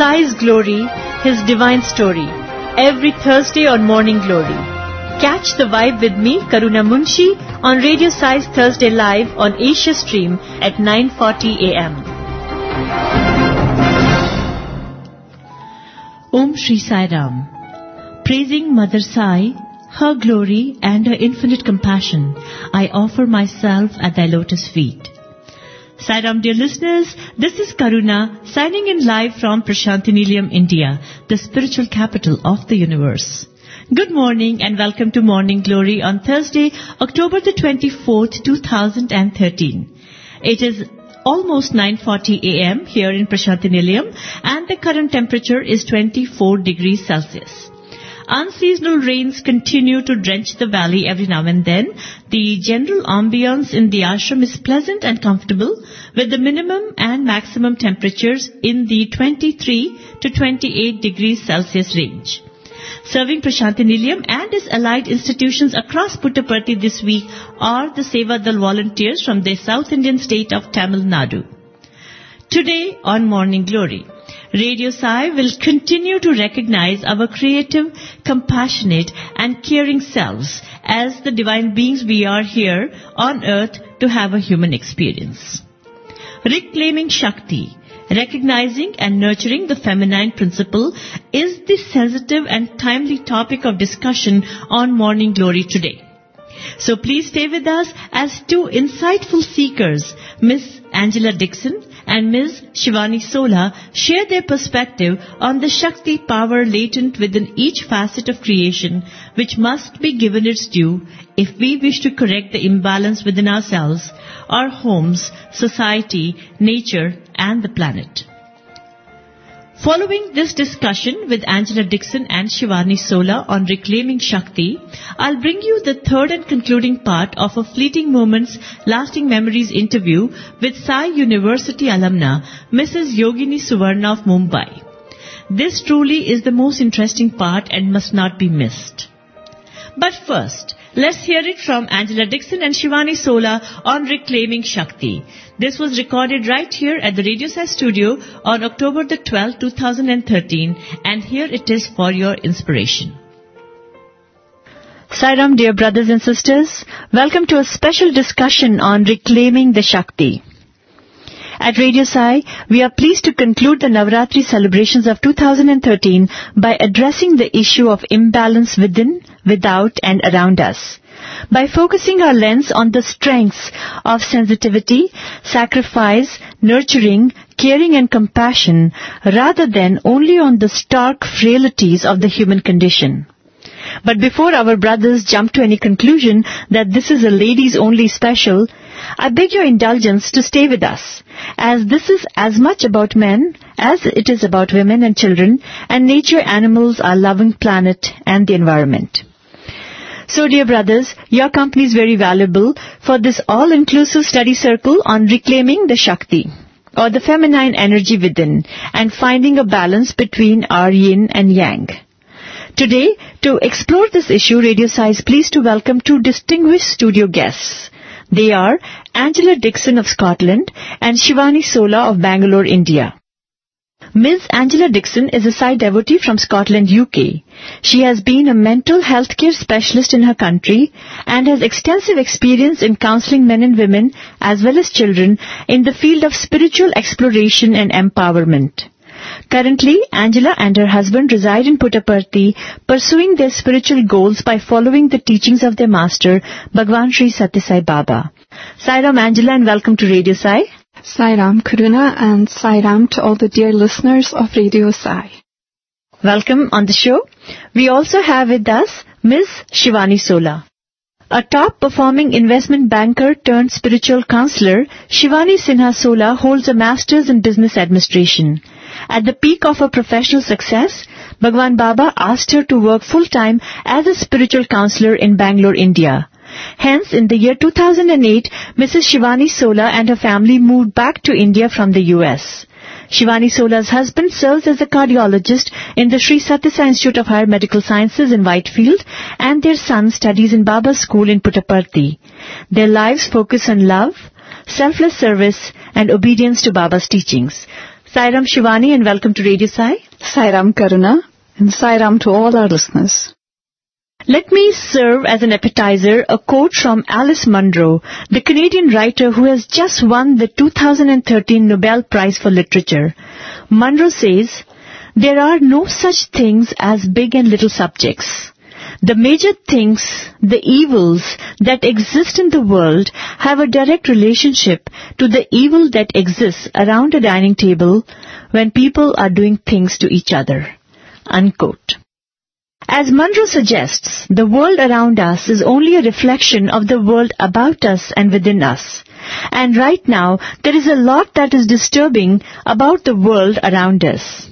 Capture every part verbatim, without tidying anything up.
Sai's Glory, His Divine Story, every Thursday on Morning Glory. Catch the vibe with me, Karuna Munshi, on Radio Sai's Thursday Live on Asia Stream at nine forty a m Om Shri Sai Ram. Praising Mother Sai, her glory and her infinite compassion, I offer myself at thy lotus feet. Sai Ram, dear listeners, this is Karuna signing in live from Prashantiniliyam, India, the spiritual capital of the universe. Good morning and welcome to Morning Glory on Thursday, October the twenty-fourth, two thousand thirteen. It is almost nine forty a m here in Prashantiniliyam and the current temperature is twenty-four degrees Celsius. Unseasonal rains continue to drench the valley every now and then. The general ambience in the ashram is pleasant and comfortable, with the minimum and maximum temperatures in the twenty-three to twenty-eight degrees Celsius range. Serving Prashantiniliyam and its allied institutions across Puttaparthi this week are the Seva Dal volunteers from the South Indian state of Tamil Nadu. Today on Morning Glory, Radio Sai will continue to recognize our creative, compassionate and caring selves as the divine beings we are here on earth to have a human experience. Reclaiming Shakti, recognizing and nurturing the feminine principle is the sensitive and timely topic of discussion on Morning Glory today. So please stay with us as two insightful seekers, Miss Angela Dixon and Miz Shivani Sola, share their perspective on the Shakti power latent within each facet of creation, which must be given its due if we wish to correct the imbalance within ourselves, our homes, society, nature, and the planet. Following this discussion with Angela Dixon and Shivani Sola on reclaiming Shakti, I'll bring you the third and concluding part of a Fleeting Moments Lasting Memories interview with Sai University alumna, Missus Yogini Suvarna of Mumbai. This truly is the most interesting part and must not be missed. But first, let's hear it from Angela Dixon and Shivani Sola on reclaiming Shakti. This was recorded right here at the Radio Sai studio on October the twelfth, two thousand thirteen, and here it is for your inspiration. Sai Ram, dear brothers and sisters, welcome to a special discussion on reclaiming the Shakti. At Radio Sai, we are pleased to conclude the Navratri celebrations of two thousand thirteen by addressing the issue of imbalance within, without and around us, by focusing our lens on the strengths of sensitivity, sacrifice, nurturing, caring and compassion, rather than only on the stark frailties of the human condition. But before our brothers jump to any conclusion that this is a ladies-only special, I beg your indulgence to stay with us, as this is as much about men as it is about women and children, and nature, animals, our loving planet and the environment. So, dear brothers, your company is very valuable for this all-inclusive study circle on reclaiming the Shakti, or the feminine energy within, and finding a balance between our yin and yang. Today, to explore this issue, Radio Sai is pleased to welcome two distinguished studio guests. They are Angela Dixon of Scotland and Shivani Sola of Bangalore, India. Miz Angela Dixon is a Sai devotee from Scotland, U K. She has been a mental health care specialist in her country and has extensive experience in counseling men and women as well as children in the field of spiritual exploration and empowerment. Currently, Angela and her husband reside in Puttaparthi, pursuing their spiritual goals by following the teachings of their master, Bhagwan Sri Sathya Sai Baba. Sai Ram, Angela, and welcome to Radio Sai. Sai Ram, Karuna, and Sai Ram to all the dear listeners of Radio Sai. Welcome on the show. We also have with us Miz Shivani Sola. A top-performing investment banker turned spiritual counselor, Shivani Sinha Sola holds a master's in business administration. At the peak of her professional success, Bhagwan Baba asked her to work full-time as a spiritual counselor in Bangalore, India. Hence, in the year two thousand eight, Missus Shivani Sola and her family moved back to India from the U S. Shivani Sola's husband serves as a cardiologist in the Sri Sathya Sai Institute of Higher Medical Sciences in Whitefield, and their son studies in Baba's School in Puttaparthi. Their lives focus on love, selfless service, and obedience to Baba's teachings. Sairam Shivani, and welcome to Radio Sai. Sairam Karuna, and Sairam to all our listeners. Let me serve as an appetizer a quote from Alice Munro, the Canadian writer who has just won the two thousand thirteen Nobel Prize for Literature. Munro says, "There are no such things as big and little subjects. The major things, the evils that exist in the world, have a direct relationship to the evil that exists around a dining table when people are doing things to each other." Unquote. As Munro suggests, the world around us is only a reflection of the world about us and within us. And right now, there is a lot that is disturbing about the world around us.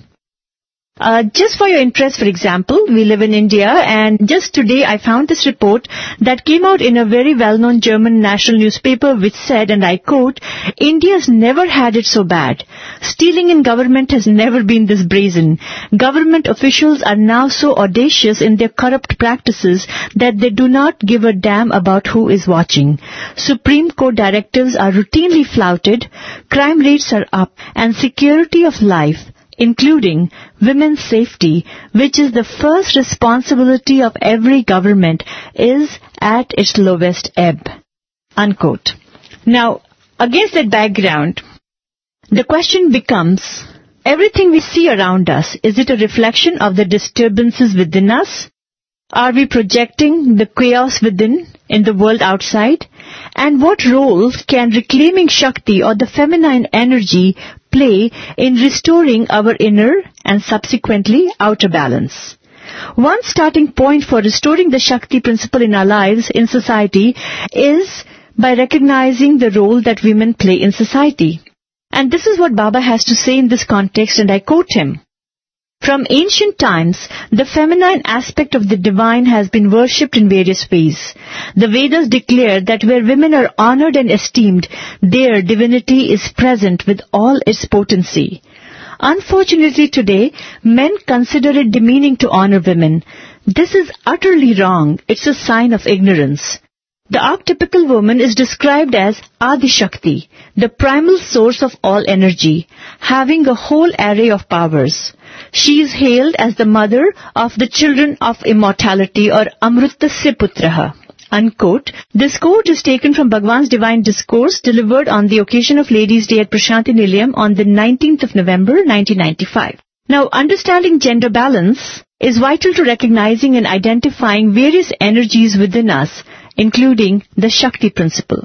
Uh, just for your interest, for example, we live in India, and just today I found this report that came out in a very well-known German national newspaper which said, and I quote, "India's never had it so bad. Stealing in government has never been this brazen. Government officials are now so audacious in their corrupt practices that they do not give a damn about who is watching. Supreme Court directives are routinely flouted, crime rates are up, and security of life, including women's safety, which is the first responsibility of every government, is at its lowest ebb." Unquote. Now, against that background, the question becomes, everything we see around us, is it a reflection of the disturbances within us? Are we projecting the chaos within in the world outside? And what role can reclaiming Shakti or the feminine energy play in restoring our inner and subsequently outer balance? One starting point for restoring the Shakti principle in our lives, in society, is by recognizing the role that women play in society. And this is what Baba has to say in this context, and I quote him. "From ancient times, the feminine aspect of the divine has been worshipped in various ways. The Vedas declare that where women are honored and esteemed, there divinity is present with all its potency. Unfortunately today, men consider it demeaning to honor women. This is utterly wrong. It's a sign of ignorance. The archetypical woman is described as Adi Shakti, the primal source of all energy, having a whole array of powers. She is hailed as the mother of the children of immortality, or Amrutasya Putraha." Unquote. This quote is taken from Bhagwan's divine discourse delivered on the occasion of Ladies' Day at Prashanti Nilayam on the nineteenth of November, nineteen ninety-five. Now, understanding gender balance is vital to recognizing and identifying various energies within us, including the Shakti principle.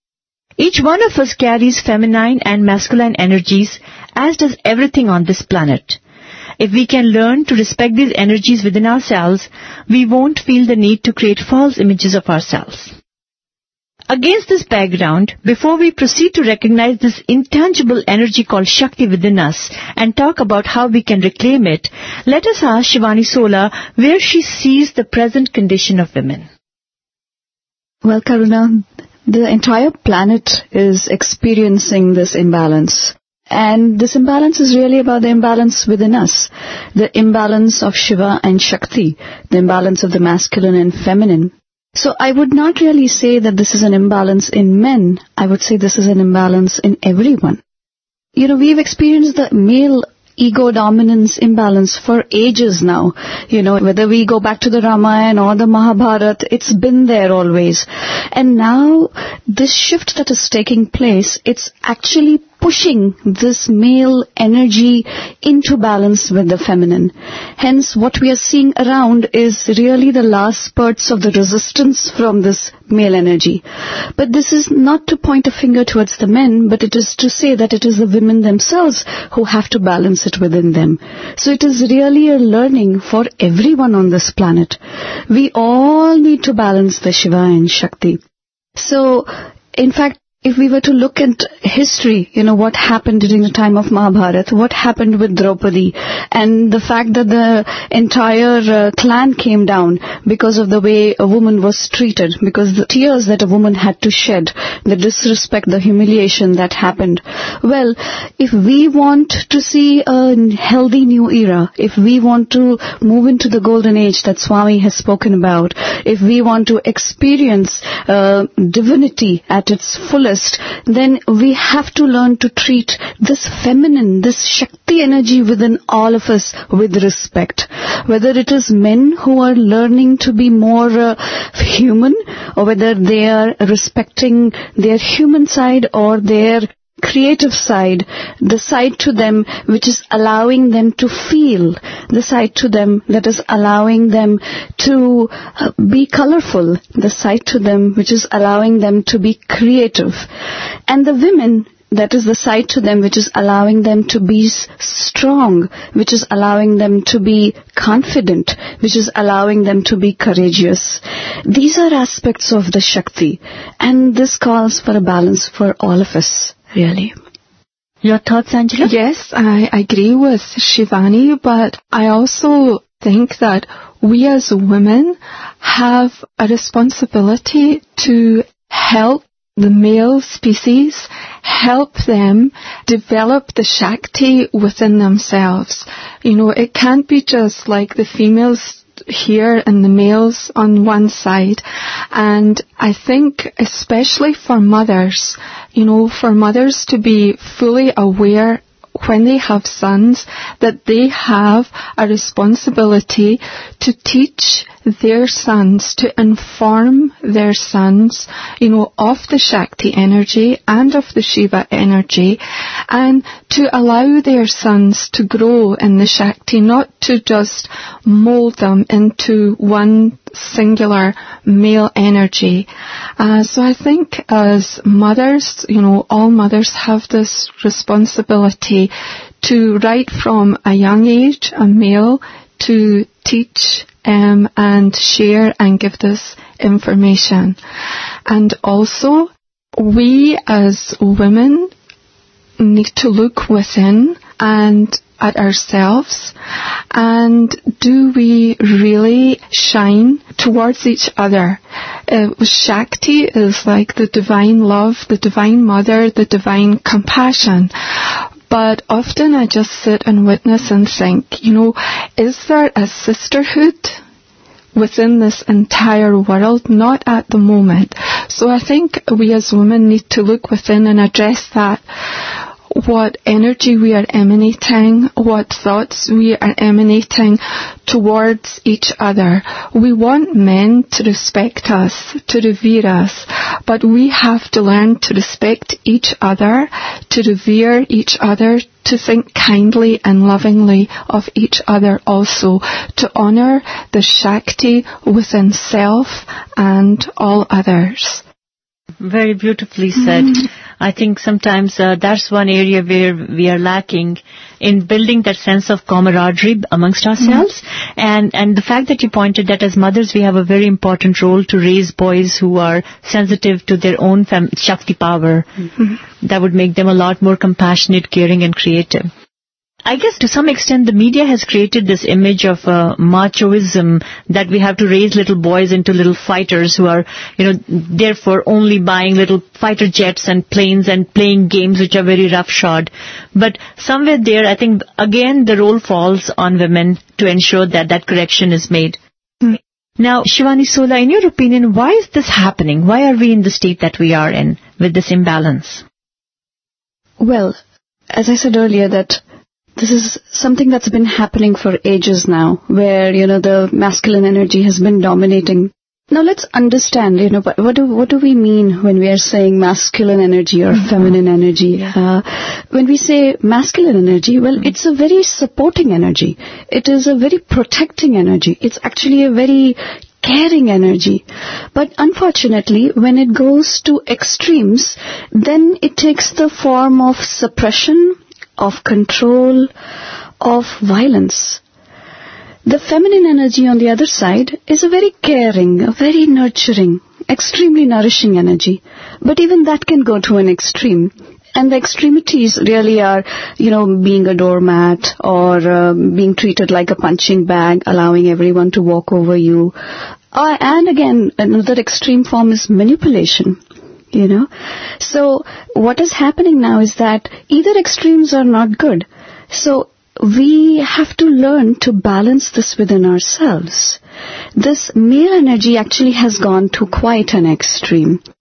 Each one of us carries feminine and masculine energies, as does everything on this planet. If we can learn to respect these energies within ourselves, we won't feel the need to create false images of ourselves. Against this background, before we proceed to recognize this intangible energy called Shakti within us and talk about how we can reclaim it, let us ask Shivani Sola where she sees the present condition of women. Well, Karuna, the entire planet is experiencing this imbalance. And this imbalance is really about the imbalance within us. The imbalance of Shiva and Shakti. The imbalance of the masculine and feminine. So I would not really say that this is an imbalance in men. I would say this is an imbalance in everyone. You know, we've experienced the male ego dominance imbalance for ages now. You know, whether we go back to the Ramayana or the Mahabharata, it's been there always. And now, this shift that is taking place, it's actually pushing this male energy into balance with the feminine. Hence, what we are seeing around is really the last spurts of the resistance from this male energy. But this is not to point a finger towards the men, but it is to say that it is the women themselves who have to balance it within them. So it is really a learning for everyone on this planet. We all need to balance the Shiva and Shakti. So, in fact, if we were to look at history, you know, what happened during the time of Mahabharata, what happened with Draupadi, and the fact that the entire uh, clan came down because of the way a woman was treated, because the tears that a woman had to shed, the disrespect, the humiliation that happened. Well, if we want to see a healthy new era, if we want to move into the golden age that Swami has spoken about, if we want to experience uh, divinity at its fullest, fullest, then we have to learn to treat this feminine, this Shakti energy within all of us with respect. Whether it is men who are learning to be more uh, human, or whether they are respecting their human side or their creative side, the side to them which is allowing them to feel, the side to them that is allowing them to uh, be colorful, the side to them which is allowing them to be creative. And the women, that is the side to them which is allowing them to be strong, which is allowing them to be confident, which is allowing them to be courageous. These are aspects of the Shakti, and this calls for a balance for all of us, really. Your thoughts, Angela? Yes, I agree with Shivani, but I also think that we as women have a responsibility to help the male species, help them develop the Shakti within themselves. You know, it can't be just like the females here and the males on one side. And I think especially for mothers, you know, for mothers to be fully aware when they have sons that they have a responsibility to teach their sons, to inform their sons, you know, of the Shakti energy and of the Shiva energy, and to allow their sons to grow in the Shakti, not to just mold them into one singular male energy. Uh, so I think as mothers, you know, all mothers have this responsibility to, right from a young age, a male, to teach um, and share and give this information. And also, we as women need to look within and at ourselves, and do we really shine towards each other? Uh, Shakti is like the divine love, the divine mother, the divine compassion. But often I just sit and witness and think, you know, is there a sisterhood within this entire world? Not at the moment. So I think we as women need to look within and address that. What energy we are emanating, what thoughts we are emanating towards each other. We want men to respect us, to revere us, but we have to learn to respect each other, to revere each other, to think kindly and lovingly of each other also, to honour the Shakti within self and all others. Very beautifully said. Mm. I think sometimes uh, that's one area where we are lacking in building that sense of camaraderie amongst ourselves. Mm-hmm. And, and the fact that you pointed that as mothers we have a very important role to raise boys who are sensitive to their own fem- Shakti power. Mm-hmm. That would make them a lot more compassionate, caring and creative. I guess to some extent the media has created this image of uh, machoism, that we have to raise little boys into little fighters who are, you know, therefore only buying little fighter jets and planes and playing games which are very roughshod. But somewhere there, I think, again, the role falls on women to ensure that that correction is made. Mm. Now, Shivani Sola, in your opinion, why is this happening? Why are we in the state that we are in with this imbalance? Well, as I said earlier, that this is something that's been happening for ages now, where, you know, the masculine energy has been dominating. Now let's understand, you know, what do, what do we mean when we are saying masculine energy or feminine energy? Yeah. Uh, when we say masculine energy, well, it's a very supporting energy. It is a very protecting energy. It's actually a very caring energy. But unfortunately, when it goes to extremes, then it takes the form of suppression, of control, of violence. The feminine energy on the other side is a very caring, a very nurturing, extremely nourishing energy. But even that can go to an extreme. And the extremities really are, you know, being a doormat or uh, being treated like a punching bag, allowing everyone to walk over you. Uh, and again, another extreme form is manipulation. You know, so what is happening now is that either extremes are not good. So we have to learn to balance this within ourselves. This male energy actually has gone to quite an extreme.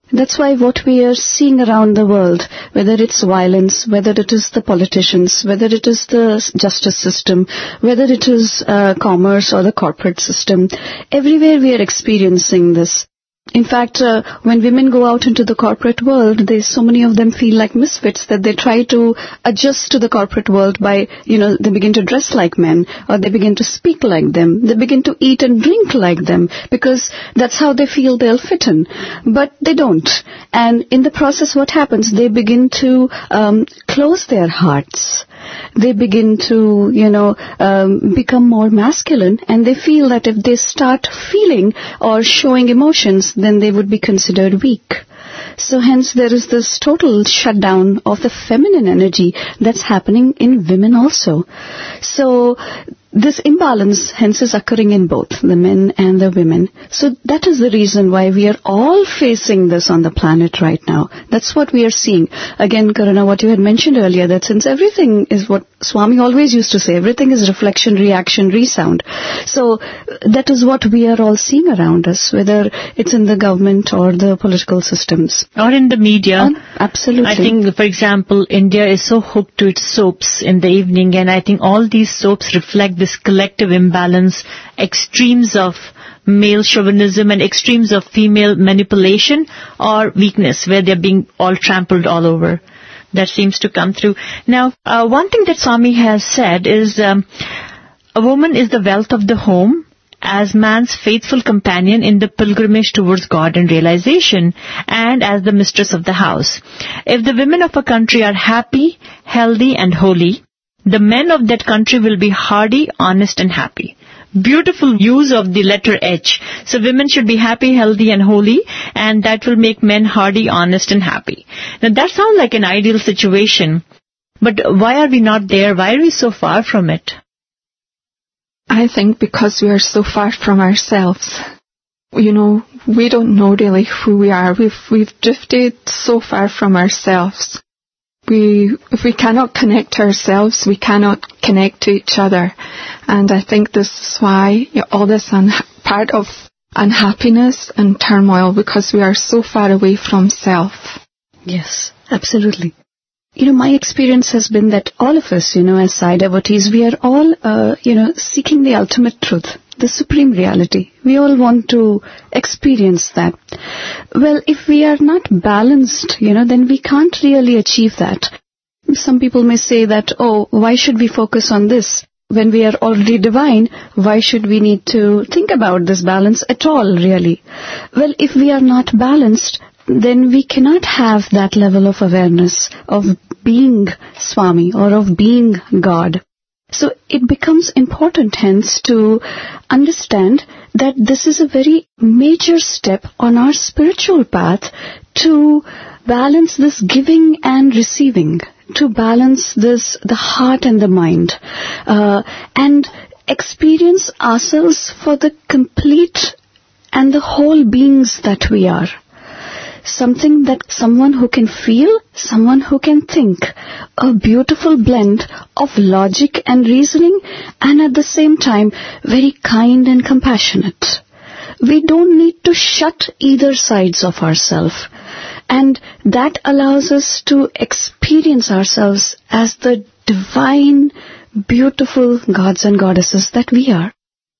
That's why what we are seeing around the world, whether it's violence, whether it is the politicians, whether it is the justice system, whether it is uh, commerce or the corporate system, everywhere we are experiencing this. In fact, uh, when women go out into the corporate world, they, so many of them feel like misfits that they try to adjust to the corporate world by, you know, they begin to dress like men, or they begin to speak like them, they begin to eat and drink like them, because that's how they feel they'll fit in. But they don't. And in the process, what happens? They begin to um, close their hearts. They begin to, you know, um, become more masculine, and they feel that if they start feeling or showing emotions, then they would be considered weak. So hence there is this total shutdown of the feminine energy that's happening in women also. So this imbalance hence is occurring in both the men and the women. So that is the reason why we are all facing this on the planet right now. That's what we are seeing. Again, Karuna, what you had mentioned earlier, that since everything is what Swami always used to say, everything is reflection, reaction, resound. So that is what we are all seeing around us, whether it's in the government or the political systems. Or in the media. Um, absolutely. I think, for example, India is so hooked to its soaps in the evening, and I think all these soaps reflect this collective imbalance, extremes of male chauvinism and extremes of female manipulation or weakness, where they're being all trampled all over. That seems to come through. Now, uh, one thing that Swami has said is um, a woman is the wealth of the home, as man's faithful companion in the pilgrimage towards God and realization, and as the mistress of the house. If the women of a country are happy, healthy, and holy, the men of that country will be hardy, honest, and happy. Beautiful use of the letter H. So women should be happy, healthy, and holy, and that will make men hardy, honest, and happy. Now that sounds like an ideal situation, but why are we not there? Why are we so far from it? I think because we are so far from ourselves. You know, we don't know really who we are. We've, we've drifted so far from ourselves. We, if we cannot connect to ourselves, we cannot connect to each other. And I think this is why you know, all this un- part of unhappiness and turmoil, because we are so far away from self. Yes, absolutely. You know, my experience has been that all of us, you know, as Sai devotees, we are all, uh, you know, seeking the ultimate truth, the supreme reality. We all want to experience that. Well, if we are not balanced, you know, then we can't really achieve that. Some people may say that, oh, why should we focus on this? When we are already divine, why should we need to think about this balance at all, really? Well, if we are not balanced, then we cannot have that level of awareness of being Swami or of being God. So it becomes important, hence, to understand that this is a very major step on our spiritual path to balance this giving and receiving, to balance this, the heart and the mind, uh, and experience ourselves for the complete and the whole beings that we are. Something that someone who can feel, someone who can think, a beautiful blend of logic and reasoning, and at the same time very kind and compassionate. We don't need to shut either sides of ourselves, and that allows us to experience ourselves as the divine, beautiful gods and goddesses that we are.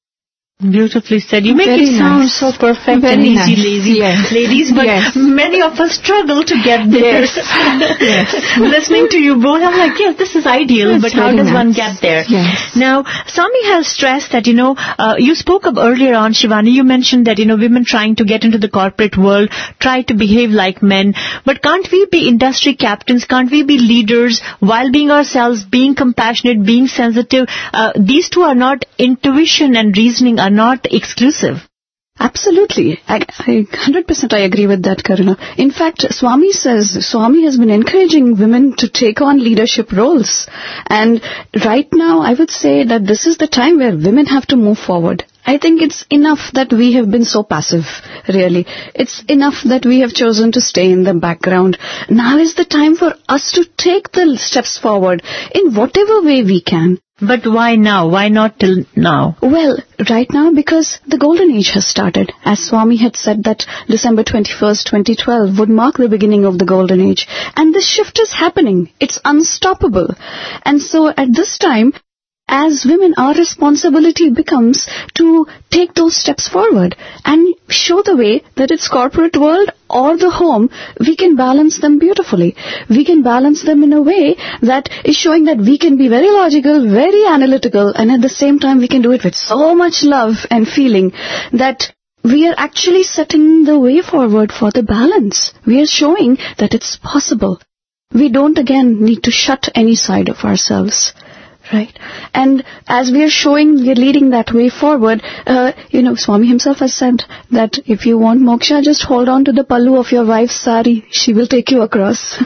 Beautifully said. You make Very it sound nice. so perfect Very and easy, nice. lazy, Yes. ladies, but Yes. many of us struggle to get there. Yes. Yes. Listening to you both, I'm like, yes, this is ideal, It's but how very does nice. one get there? Yes. Now, Swami has stressed that, you know, uh, you spoke of earlier on, Shivani, you mentioned that, you know, women trying to get into the corporate world, try to behave like men, but can't we be industry captains? Can't we be leaders while being ourselves, being compassionate, being sensitive? Uh, these two are not, intuition and reasoning are not exclusive. Absolutely. I, I one hundred percent I agree with that, Karuna. In fact, Swami says, Swami has been encouraging women to take on leadership roles. And right now, I would say that this is the time where women have to move forward. I think it's enough that we have been so passive, really. It's enough that we have chosen to stay in the background. Now is the time for us to take the steps forward in whatever way we can. But why now? Why not till now? Well, right now because the golden age has started. As Swami had said that December twenty-first, twenty twelve would mark the beginning of the golden age. And this shift is happening. It's unstoppable. And so at this time, as women, our responsibility becomes to take those steps forward and show the way that it's corporate world or the home, we can balance them beautifully. We can balance them in a way that is showing that we can be very logical, very analytical, and at the same time we can do it with so much love and feeling that we are actually setting the way forward for the balance. We are showing that it's possible. We don't again need to shut any side of ourselves. Right. And as we are showing, we are leading that way forward. Uh, you know, Swami himself has said that if you want moksha, just hold on to the pallu of your wife's sari. She will take you across.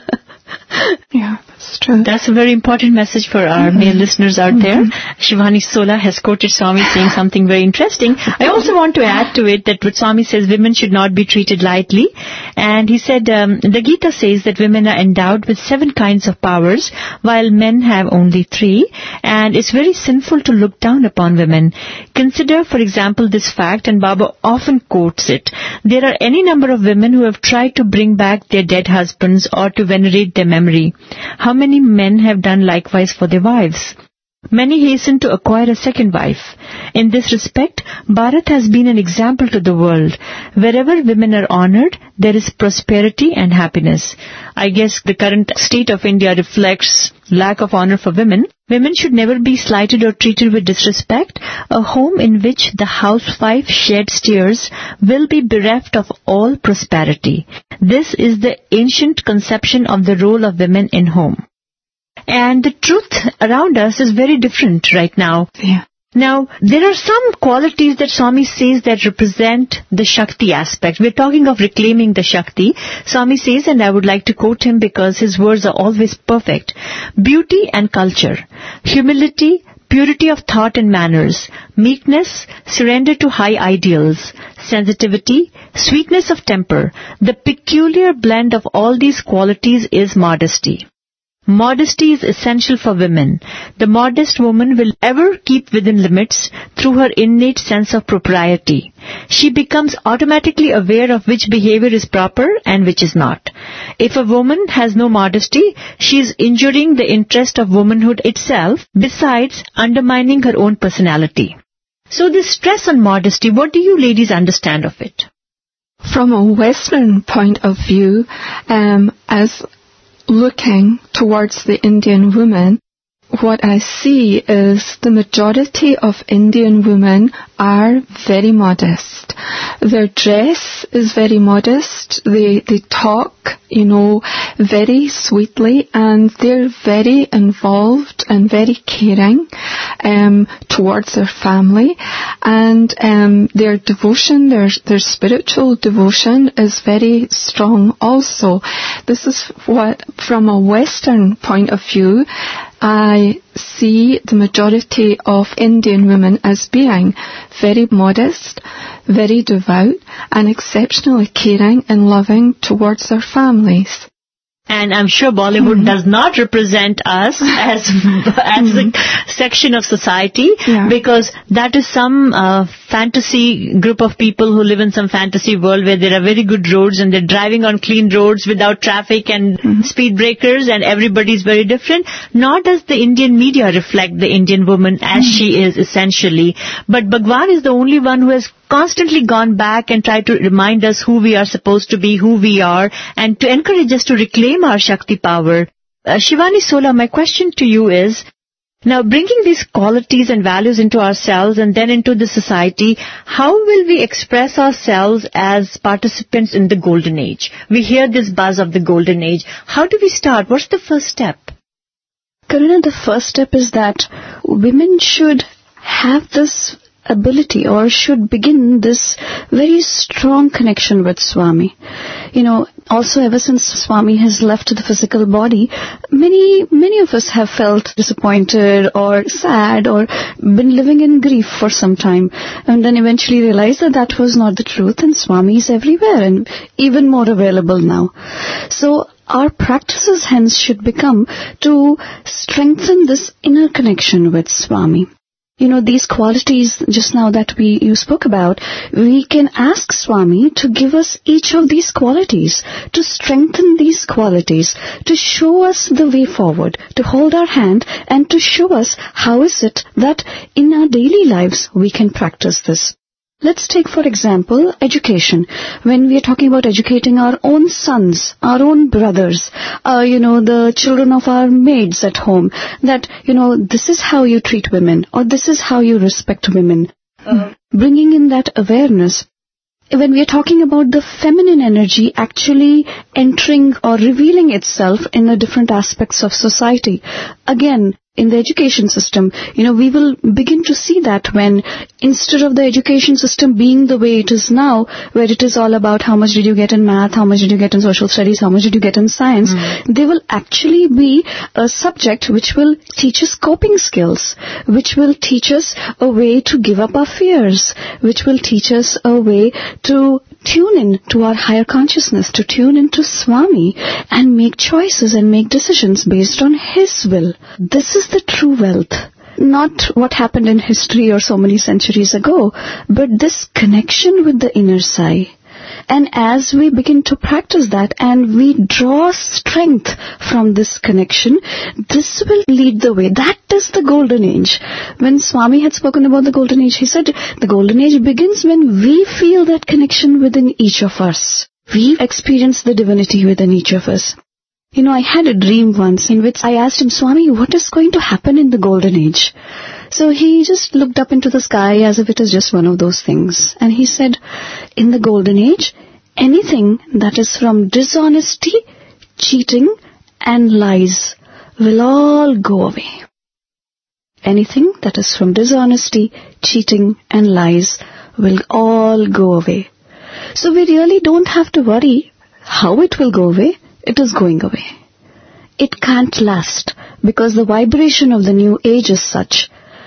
Yeah, that's true. That's a very important message for our mm-hmm. male listeners out mm-hmm. there. Shivani Sola has quoted Swami saying something very interesting. I also want to add to it that what Swami says, women should not be treated lightly. And he said, um, the Gita says that women are endowed with seven kinds of powers, while men have only three. And it's very sinful to look down upon women. Consider, for example, this fact, and Baba often quotes it. There are any number of women who have tried to bring back their dead husbands or to venerate their memory. How many men have done likewise for their wives? Many hasten to acquire a second wife. In this respect, Bharat has been an example to the world. Wherever women are honored, there is prosperity and happiness. I guess the current state of India reflects lack of honor for women. Women should never be slighted or treated with disrespect. A home in which the housewife sheds tears will be bereft of all prosperity. This is the ancient conception of the role of women in home. And the truth around us is very different right now. Yeah. Now, there are some qualities that Swami says that represent the Shakti aspect. We're talking of reclaiming the Shakti. Swami says, and I would like to quote him because his words are always perfect. Beauty and culture, humility, purity of thought and manners, meekness, surrender to high ideals, sensitivity, sweetness of temper. The peculiar blend of all these qualities is modesty. Modesty is essential for women. The modest woman will ever keep within limits through her innate sense of propriety. She becomes automatically aware of which behavior is proper and which is not. If a woman has no modesty, she is injuring the interest of womanhood itself, besides undermining her own personality. So this stress on modesty, what do you ladies understand of it? From a Western point of view, um, as looking towards the Indian woman, what I see is the majority of Indian women are very modest. Their dress is very modest. They they talk, you know, very sweetly, and they're very involved and very caring um, towards their family. And um, their devotion, their their spiritual devotion is very strong also. This is what, from a Western point of view, I see the majority of Indian women as being very modest, very devout, and exceptionally caring and loving towards their families. And I'm sure Bollywood mm-hmm. does not represent us as as mm-hmm. a section of society, yeah. because that is some uh, fantasy group of people who live in some fantasy world where there are very good roads and they're driving on clean roads without traffic and mm-hmm. speed breakers, and everybody's very different. Nor does the Indian media reflect the Indian woman as mm-hmm. she is essentially. But Bhagwan is the only one who has constantly gone back and tried to remind us who we are supposed to be, who we are, and to encourage us to reclaim our Shakti power. Uh, Shivani Sola, my question to you is, now bringing these qualities and values into ourselves and then into the society, how will we express ourselves as participants in the golden age? We hear this buzz of the golden age. How do we start? What's the first step? Karuna, the first step is that women should have this ability or should begin this very strong connection with Swami. You know, also ever since Swami has left the physical body, many, many of us have felt disappointed or sad or been living in grief for some time, and then eventually realized that that was not the truth, and Swami is everywhere and even more available now. So our practices hence should become to strengthen this inner connection with Swami. You know, these qualities just now that we you spoke about, we can ask Swami to give us each of these qualities, to strengthen these qualities, to show us the way forward, to hold our hand and to show us how is it that in our daily lives we can practice this. Let's take, for example, education. When we are talking about educating our own sons, our own brothers, uh, you know, the children of our maids at home, that, you know, this is how you treat women, or this is how you respect women. Uh, bringing in that awareness. When we are talking about the feminine energy actually entering or revealing itself in the different aspects of society, again, in the education system, you know, we will begin to see that when instead of the education system being the way it is now, where it is all about how much did you get in math, how much did you get in social studies, how much did you get in science, mm. they will actually be a subject which will teach us coping skills, which will teach us a way to give up our fears, which will teach us a way to tune in to our higher consciousness, to tune into Swami and make choices and make decisions based on His will. This is the true wealth. Not what happened in history or so many centuries ago, but this connection with the inner Sai. And as we begin to practice that and we draw strength from this connection, this will lead the way. That is the golden age. When Swami had spoken about the golden age, he said the golden age begins when we feel that connection within each of us. We experience the divinity within each of us. You know, I had a dream once in which I asked him, Swami, what is going to happen in the golden age? So he just looked up into the sky as if it is just one of those things. And he said, in the golden age, anything that is from dishonesty, cheating and lies will all go away. Anything that is from dishonesty, cheating and lies will all go away. So we really don't have to worry how it will go away. It is going away. It can't last because the vibration of the new age is such.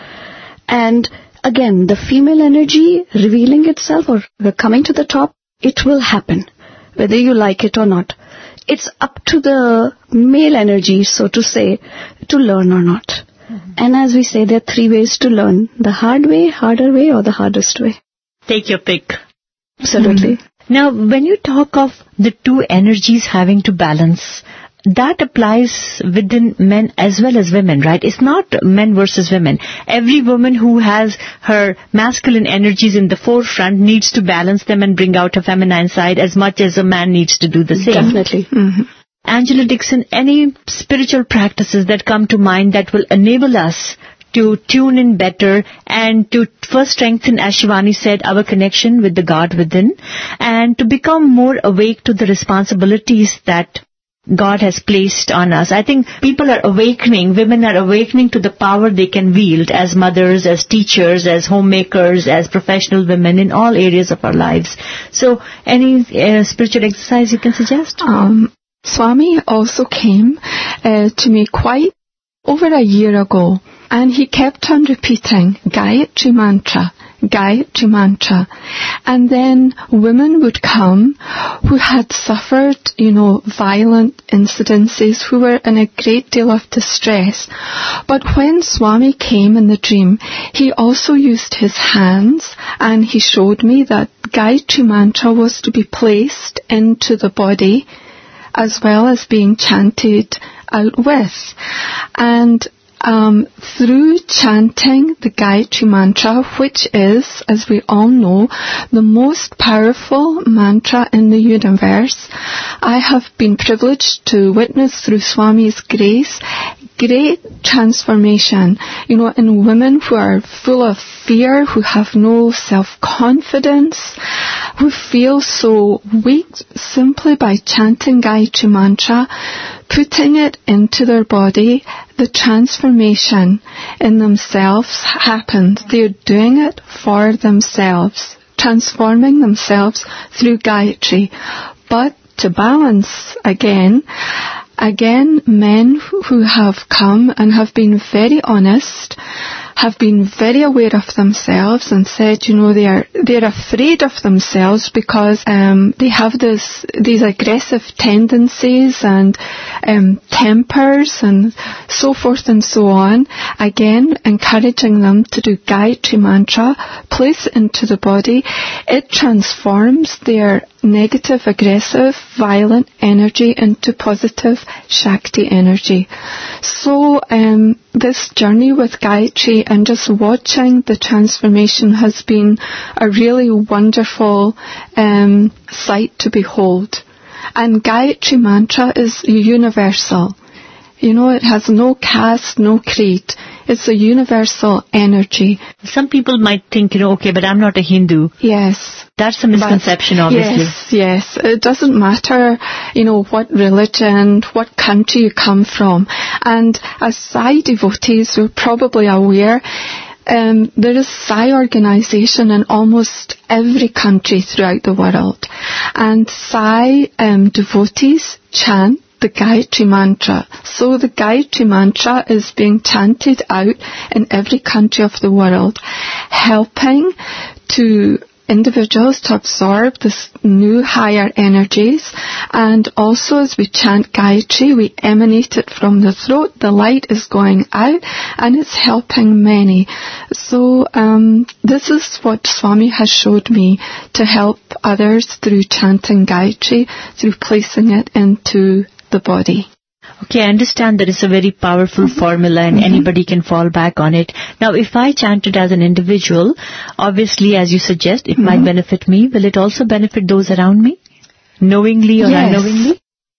And again, the female energy revealing itself or coming to the top, it will happen, whether you like it or not. It's up to the male energy, so to say, to learn or not. Mm-hmm. And as we say, there are three ways to learn. The hard way, harder way, or the hardest way. Take your pick. Absolutely. Mm-hmm. Now, when you talk of the two energies having to balance, that applies within men as well as women, right? It's not men versus women. Every woman who has her masculine energies in the forefront needs to balance them and bring out her feminine side as much as a man needs to do the same. Definitely. Mm-hmm. Angela Dixon, any spiritual practices that come to mind that will enable us to tune in better and to first strengthen, as Shivani said, our connection with the God within, and to become more awake to the responsibilities that God has placed on us. I think people are awakening, women are awakening to the power they can wield as mothers, as teachers, as homemakers, as professional women in all areas of our lives. So any uh, spiritual exercise you can suggest? Um, Swami also came uh, to me quite over a year ago, and he kept on repeating Gayatri Mantra, Gayatri Mantra. And then women would come who had suffered, you know, violent incidences, who were in a great deal of distress. But when Swami came in the dream, he also used his hands, and he showed me that Gayatri Mantra was to be placed into the body as well as being chanted out with. And Um, through chanting the Gayatri Mantra, which is, as we all know, the most powerful mantra in the universe, I have been privileged to witness through Swami's grace great transformation, you know, in women who are full of fear, who have no self-confidence, who feel so weak simply by chanting Gayatri Mantra, putting it into their body. The transformation in themselves happened. They're doing it for themselves, transforming themselves through Gayatri. But to balance again, again, men who have come and have been very honest have been very aware of themselves and said, you know, they're they're afraid of themselves because um, they have this these aggressive tendencies and um, tempers and so forth and so on. Again, encouraging them to do Gayatri Mantra, place it into the body. It transforms their negative, aggressive, violent energy into positive Shakti energy. So um, this journey with Gayatri and just watching the transformation has been a really wonderful um, sight to behold. And Gayatri Mantra is universal. You know, it has no caste, no creed. It's a universal energy. Some people might think, you know, okay, but I'm not a Hindu. Yes. That's a misconception, but, obviously. Yes, yes. It doesn't matter, you know, what religion, what country you come from. And as Sai devotees, we're probably aware, um, there is Sai organisation in almost every country throughout the world. And Sai um, devotees chant the Gayatri Mantra. So the Gayatri Mantra is being chanted out in every country of the world, helping to individuals to absorb this new higher energies. And also as we chant Gayatri, we emanate it from the throat. The light is going out and it's helping many. So um, this is what Swami has showed me to help others through chanting Gayatri, through placing it into the body. Okay, I understand that it's a very powerful mm-hmm. formula and mm-hmm. anybody can fall back on it. Now, if I chant it as an individual, obviously, as you suggest, it mm-hmm. might benefit me. Will it also benefit those around me? Knowingly or yes. unknowingly?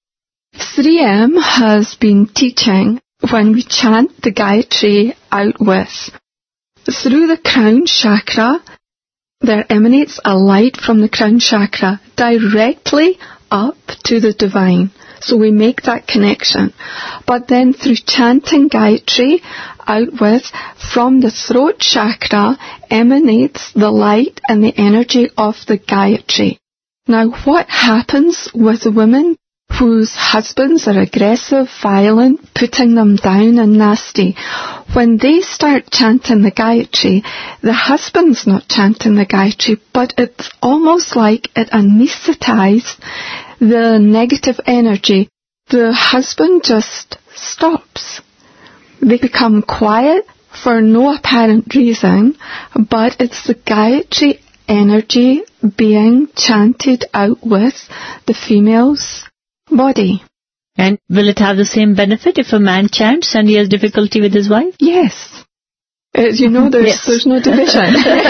three M has been teaching when we chant the Gayatri out with. Through the crown chakra, there emanates a light from the crown chakra directly up to the divine. So we make that connection. But then through chanting Gayatri out with, from the throat chakra emanates the light and the energy of the Gayatri. Now what happens with women whose husbands are aggressive, violent, putting them down and nasty? When they start chanting the Gayatri, the husband's not chanting the Gayatri, but it's almost like it anaesthetizes the negative energy. The husband just stops. They become quiet for no apparent reason, but it's the Gayatri energy being chanted out with the female's body. And will it have the same benefit if a man chants and he has difficulty with his wife? Yes. As you know, there's, yes. there's no division.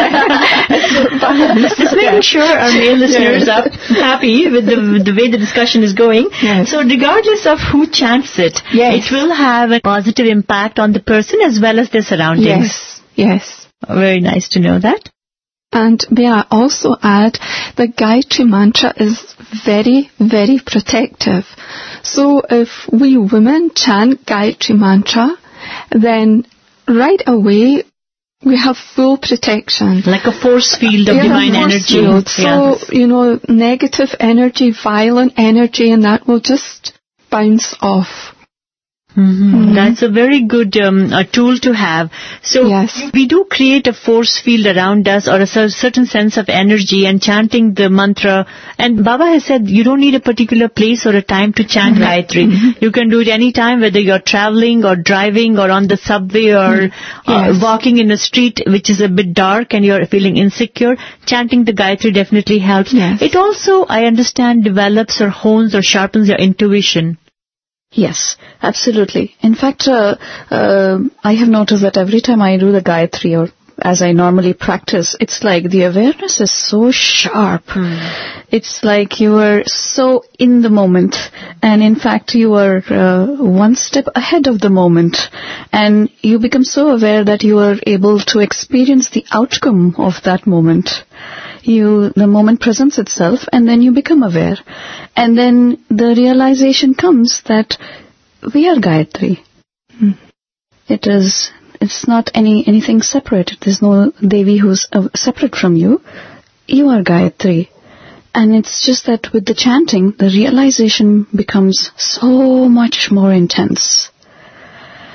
Just making sure our male listeners yes. are happy with the, with the way the discussion is going. Yes. So regardless of who chants it, yes. it will have a positive impact on the person as well as their surroundings. Yes, yes. Very nice to know that. And may I also add, the Gayatri Mantra is very, very protective. So if we women chant Gayatri Mantra, then right away we have full protection. Like a force field of yeah, divine force energy. Field. So, yes. you know, negative energy, violent energy, and that will just bounce off. Mm-hmm. Mm-hmm. That's a very good um, a tool to have. So yes. we do create a force field around us or a certain sense of energy and chanting the mantra. And Baba has said you don't need a particular place or a time to chant mm-hmm. Gayatri. Mm-hmm. You can do it any time, whether you're traveling or driving or on the subway or mm-hmm. yes. uh, walking in a street which is a bit dark and you're feeling insecure. Chanting the Gayatri definitely helps. Yes. It also, I understand, develops or hones or sharpens your intuition. Yes, absolutely. In fact, uh, uh, I have noticed that every time I do the Gayatri or as I normally practice, it's like the awareness is so sharp. Hmm. It's like you are so in the moment. And in fact, you are uh, one step ahead of the moment. And you become so aware that you are able to experience the outcome of that moment. You, the moment presents itself and then you become aware. And then the realization comes that we are Gayatri. Hmm. It is, it's not any, anything separate. There's no Devi who's uh, separate from you. You are Gayatri. And it's just that with the chanting, the realization becomes so much more intense.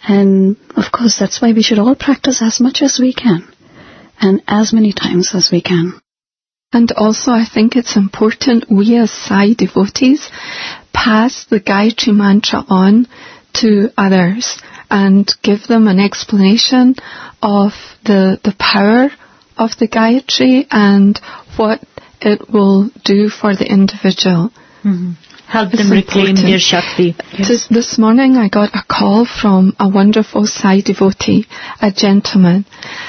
And of course, that's why we should all practice as much as we can and as many times as we can. And also, I think it's important we as Sai devotees pass the Gayatri Mantra on to others and give them an explanation of the the power of the Gayatri and what it will do for the individual. Mm-hmm. Help It's them reclaim important. their Shakti. Yes. This, this morning I got a call from a wonderful Sai devotee, a gentleman,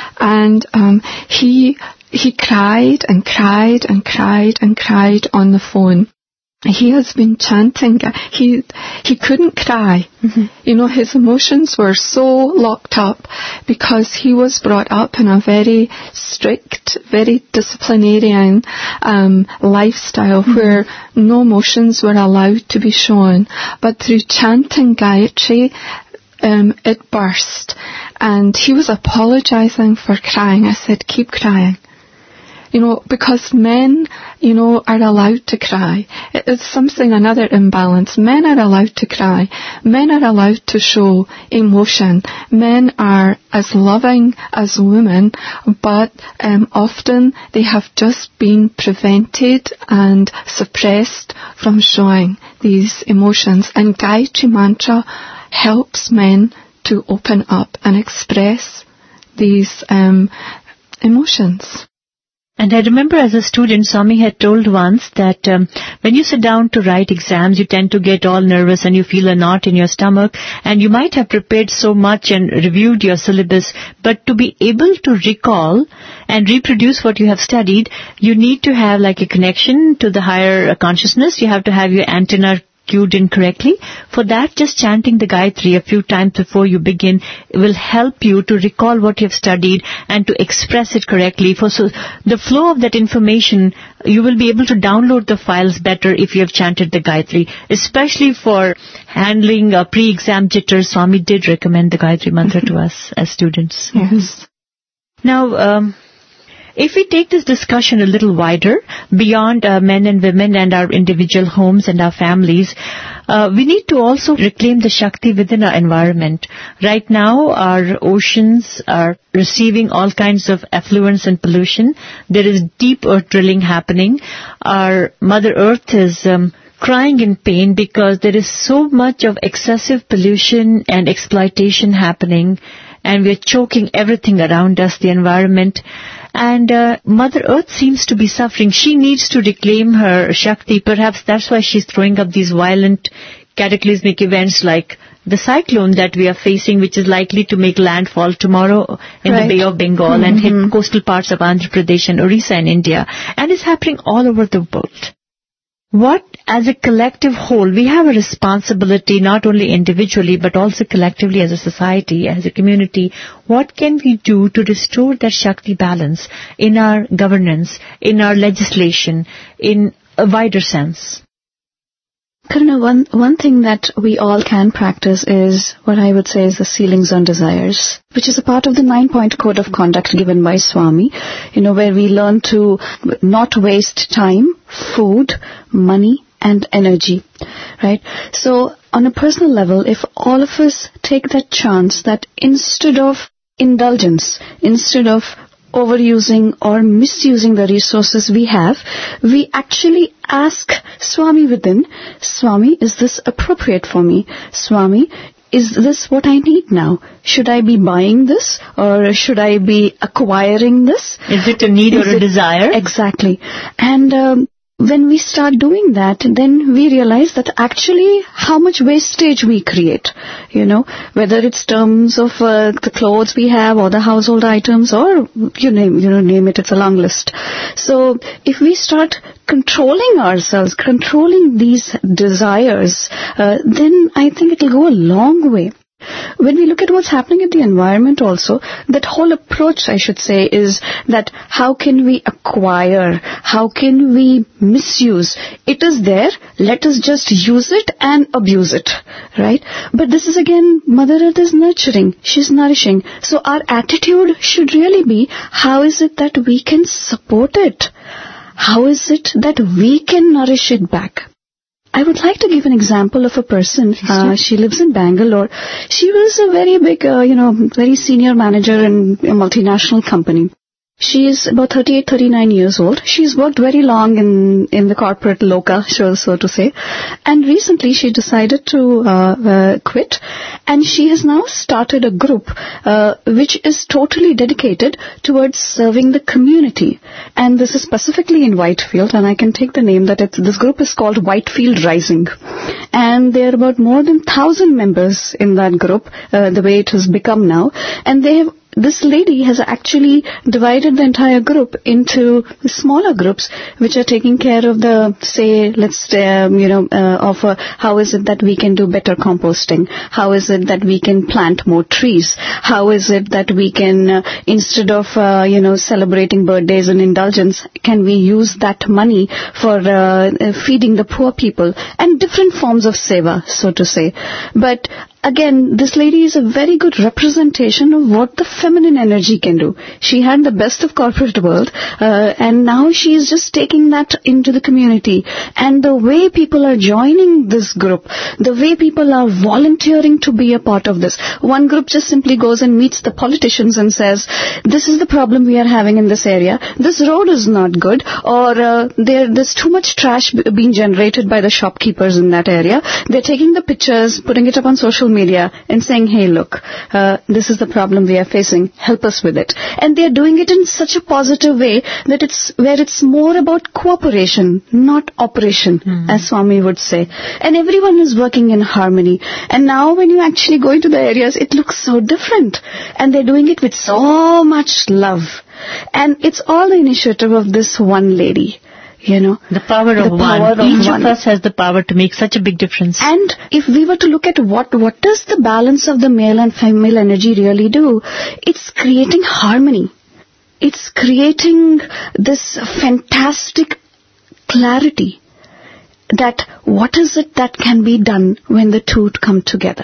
and um, he he cried and cried and cried and cried on the phone. He has been chanting. He he couldn't cry. Mm-hmm. You know, his emotions were so locked up because he was brought up in a very strict, very disciplinarian um, lifestyle mm-hmm. where no emotions were allowed to be shown. But through chanting Gayatri, um, it burst. And he was apologising for crying. I said, keep crying. You know, because men, you know, are allowed to cry. It's something, another imbalance. Men are allowed to cry. Men are allowed to show emotion. Men are as loving as women, but um, often they have just been prevented and suppressed from showing these emotions. And Gayatri Mantra helps men to open up and express these um, emotions. And I remember as a student, Swami had told once that um, when you sit down to write exams, you tend to get all nervous and you feel a knot in your stomach. And you might have prepared so much and reviewed your syllabus, but to be able to recall and reproduce what you have studied, you need to have like a connection to the higher consciousness. You have to have your antenna cued in correctly. For that, just chanting the Gayatri a few times before you begin will help you to recall what you have studied and to express it correctly. For so the flow of that information, you will be able to download the files better if you have chanted the Gayatri. Especially for handling uh, pre-exam jitters, Swami did recommend the Gayatri Mantra to us as students. Yes. Now, um, if we take this discussion a little wider, beyond uh, men and women and our individual homes and our families, uh, we need to also reclaim the Shakti within our environment. Right now, our oceans are receiving all kinds of effluents and pollution. There is deep earth drilling happening. Our Mother Earth is um, crying in pain because there is so much of excessive pollution and exploitation happening, and we are choking everything around us, the environment. And uh, Mother Earth seems to be suffering. She needs to reclaim her Shakti. Perhaps that's why she's throwing up these violent cataclysmic events like the cyclone that we are facing, which is likely to make landfall tomorrow in right. the Bay of Bengal mm-hmm. and hit coastal parts of Andhra Pradesh and Orissa in India. And it's happening all over the world. What, as a collective whole, we have a responsibility not only individually but also collectively as a society, as a community. What can we do to restore that Shakti balance in our governance, in our legislation, in a wider sense? Karuna, one, one thing that we all can practice is what I would say is the ceilings on desires, which is a part of the nine-point code of conduct given by Swami, you know, where we learn to not waste time, food, money, and energy, right? So on a personal level, if all of us take that chance that instead of indulgence, instead of overusing or misusing the resources we have, we actually ask Swami within, Swami, is this appropriate for me? Swami, is this what I need now? Should I be buying this or should I be acquiring this? Is it a need is or a it, desire? Exactly. And um, when we start doing that, then we realize that actually how much wastage we create, you know, whether it's terms of uh, the clothes we have or the household items or you name, you know, name it, it's a long list. So if we start controlling ourselves, controlling these desires, uh, then I think it will go a long way. When we look at what's happening in the environment also, that whole approach, I should say, is that how can we acquire, how can we misuse? It is there, let us just use it and abuse it, right? But this is again, Mother Earth is nurturing, she's nourishing. So our attitude should really be, how is it that we can support it? How is it that we can nourish it back? I would like to give an example of a person. Uh, she lives in Bangalore. She was a very big, uh, you know, very senior manager in a multinational company. She is about thirty-eight, thirty-nine years old. She's worked very long in, in the corporate loka, so, so to say. And recently she decided to uh, uh, quit. And she has now started a group uh, which is totally dedicated towards serving the community. And this is specifically in Whitefield. And I can take the name that it's, this group is called Whitefield Rising. And there are about more than one thousand members in that group, uh, the way it has become now. And they have This lady has actually divided the entire group into smaller groups which are taking care of the, say, let's, um, you know, uh, of uh, how is it that we can do better composting? How is it that we can plant more trees? How is it that we can, uh, instead of, uh, you know, celebrating birthdays and indulgence, can we use that money for uh, feeding the poor people? And different forms of seva, so to say. But again, this lady is a very good representation of what the feminine energy can do. She had the best of corporate world, uh, and now she is just taking that into the community. And the way people are joining this group, the way people are volunteering to be a part of this. One group just simply goes and meets the politicians and says, this is the problem we are having in this area. This road is not good, or uh, there, there's too much trash b- being generated by the shopkeepers in that area. They're taking the pictures, putting it up on social media and saying, hey, look, uh, this is the problem we are facing. Help us with it. And they're doing it in such a positive way that it's where it's more about cooperation, not operation, mm-hmm. as Swami would say. And everyone is working in harmony. And now when you actually go into the areas, it looks so different. And they're doing it with so much love. And it's all the initiative of this one lady. You know, the power of the one. Power of Each one. of us has the power to make such a big difference. And if we were to look at what, what does the balance of the male and female energy really do? It's creating harmony. It's creating this fantastic clarity that what is it that can be done when the two come together.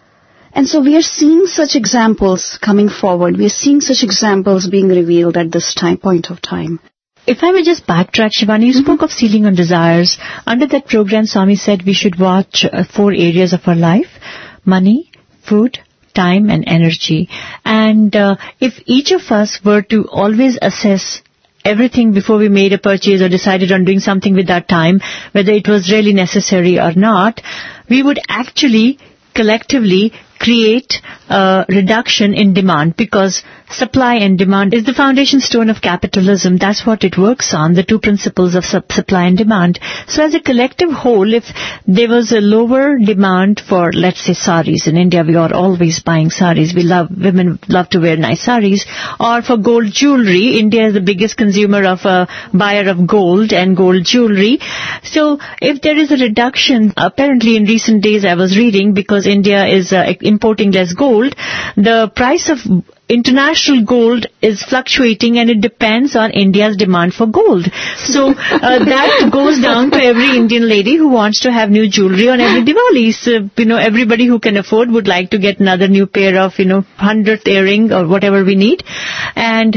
And so we are seeing such examples coming forward. We are seeing such examples being revealed at this time, point of time. If I may just backtrack, Shivani, you mm-hmm. spoke of Sealing on Desires. Under that program, Swami said we should watch uh, four areas of our life: money, food, time, and energy. And uh, if each of us were to always assess everything before we made a purchase or decided on doing something with our time, whether it was really necessary or not, we would actually collectively create a reduction in demand, because supply and demand is the foundation stone of capitalism. That's what it works on, the two principles of sub- supply and demand. So as a collective whole, if there was a lower demand for, let's say, saris, in India we are always buying saris, we love, women love to wear nice saris, or for gold jewelry, India is the biggest consumer of a buyer of gold and gold jewelry. So if there is a reduction, apparently in recent days I was reading, because India is uh, importing less gold, the price of international gold is fluctuating, and it depends on India's demand for gold. So uh, that goes down to every Indian lady who wants to have new jewelry on every Diwali. So, you know, everybody who can afford would like to get another new pair of, you know, hundredth earring or whatever we need. And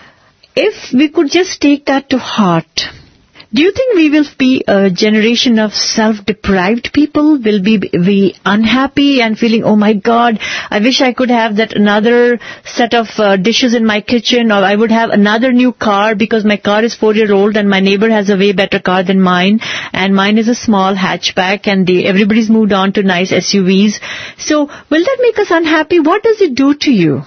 if we could just take that to heart, do you think we will be a generation of self-deprived people? Will we be unhappy and feeling, oh my God, I wish I could have that another set of uh, dishes in my kitchen, or I would have another new car because my car is four-year-old and my neighbor has a way better car than mine, and mine is a small hatchback, and the, everybody's moved on to nice S U Vs. So will that make us unhappy? What does it do to you?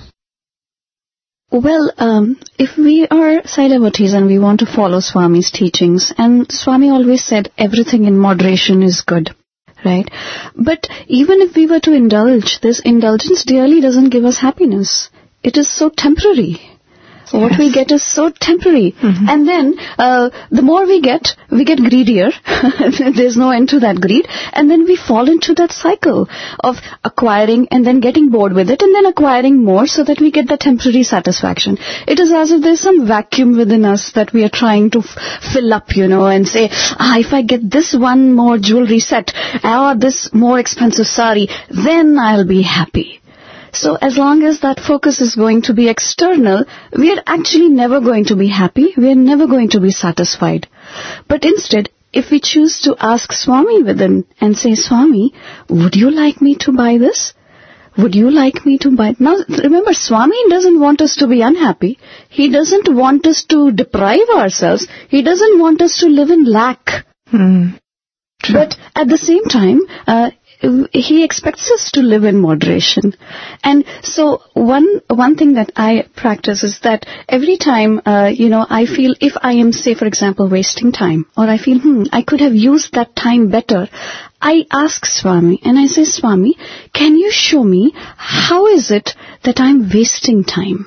Well, um, if we are Sai devotees and we want to follow Swami's teachings, and Swami always said everything in moderation is good, right? But even if we were to indulge, this indulgence really doesn't give us happiness. It is so temporary. So yes. What we get is so temporary. Mm-hmm. And then, uh, the more we get, we get greedier. There's no end to that greed. And then we fall into that cycle of acquiring and then getting bored with it and then acquiring more so that we get the temporary satisfaction. It is as if there's some vacuum within us that we are trying to f- fill up, you know, and say, ah, if I get this one more jewelry set or this more expensive sari, then I'll be happy. So as long as that focus is going to be external, we are actually never going to be happy. We are never going to be satisfied. But instead, if we choose to ask Swami within and say, Swami, would you like me to buy this? Would you like me to buy? Now, remember, Swami doesn't want us to be unhappy. He doesn't want us to deprive ourselves. He doesn't want us to live in lack. Hmm. But at the same time, uh, he expects us to live in moderation. And so one one thing that I practice is that every time, uh, you know, I feel if I am, say, for example, wasting time, or I feel, hmm, I could have used that time better, I ask Swami and I say, Swami, can you show me how is it that I'm wasting time?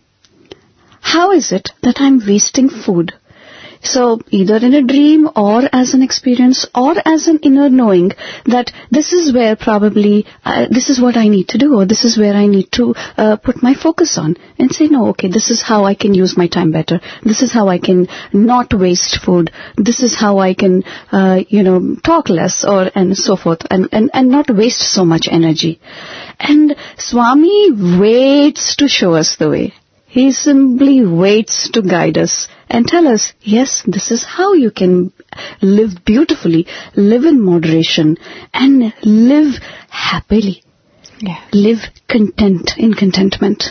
How is it that I'm wasting food? So either in a dream or as an experience or as an inner knowing that this is where probably, uh, this is what I need to do, or this is where I need to uh, put my focus on, and say, no, okay, this is how I can use my time better. This is how I can not waste food. This is how I can, uh, you know, talk less, or and so forth, and, and, and not waste so much energy. And Swami waits to show us the way. He simply waits to guide us and tell us, yes, this is how you can live beautifully, live in moderation, and live happily. Yeah. Live content, in contentment.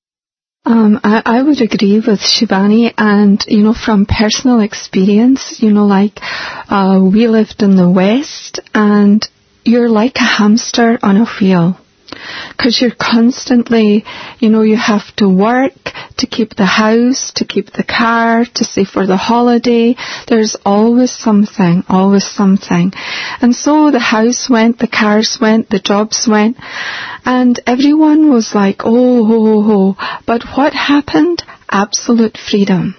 Um, I, I would agree with Shivani, and, you know, from personal experience, you know, like, uh, we lived in the West, and you're like a hamster on a wheel. Because you're constantly, you know, you have to work to keep the house, to keep the car, to save for the holiday. There's always something, always something. And so the house went, the cars went, the jobs went, and everyone was like, oh, ho, ho, ho. But what happened? Absolute freedom.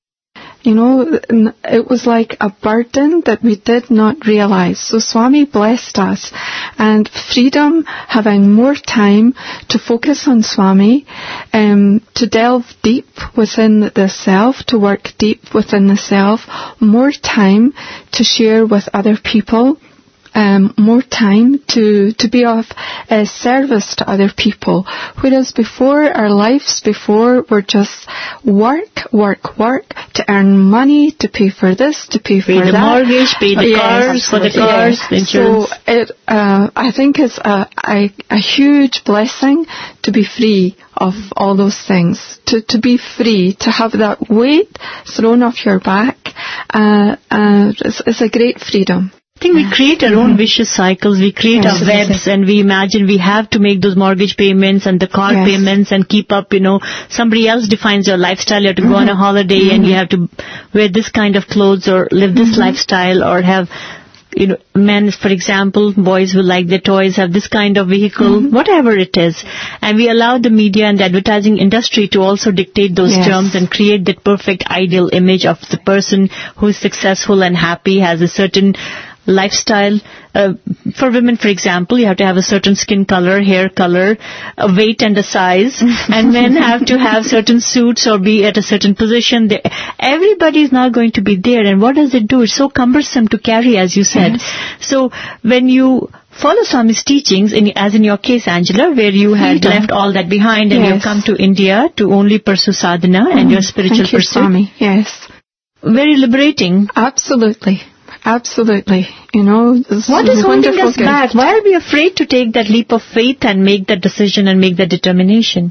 You know, it was like a burden that we did not realize. So Swami blessed us, and freedom, having more time to focus on Swami, um, to delve deep within the self, to work deep within the self, more time to share with other people, Um, more time to, to be of uh, service to other people. Whereas before, our lives before were just work, work, work, to earn money, to pay for this, to pay for pay that. Pay the mortgage, pay the yes, cars, for the cars, yes. the insurance. So it, uh, I think it's a, a, a huge blessing to be free of all those things. To, to be free, to have that weight thrown off your back, uh, uh, is, is a great freedom. I think we create our own vicious cycles. We create Yes, our webs, and we imagine we have to make those mortgage payments and the car Yes. payments and keep up, you know, somebody else defines your lifestyle. You have to go on a holiday Mm-hmm. and you have to wear this kind of clothes or live this Mm-hmm. lifestyle, or have, you know, men, for example, boys who like their toys have this kind of vehicle, Mm-hmm. whatever it is. And we allow the media and the advertising industry to also dictate those Yes. terms and create that perfect ideal image of the person who is successful and happy, has a certain lifestyle. Uh, for women, for example, you have to have a certain skin color, hair color, a weight and a size. And men have to have certain suits or be at a certain position. They, everybody is not going to be there. And what does it do? It's so cumbersome to carry, as you said. Yes. So when you follow Swami's teachings, in, as in your case, Angela, where you had Freedom. left all that behind and Yes. you've come to India to only pursue sadhana and your spiritual Thank you, pursuit. Swami. Yes. Very liberating. Absolutely. Absolutely. You know, this What is holding wonderful us gift. back? Why are we afraid to take that leap of faith and make that decision and make that determination?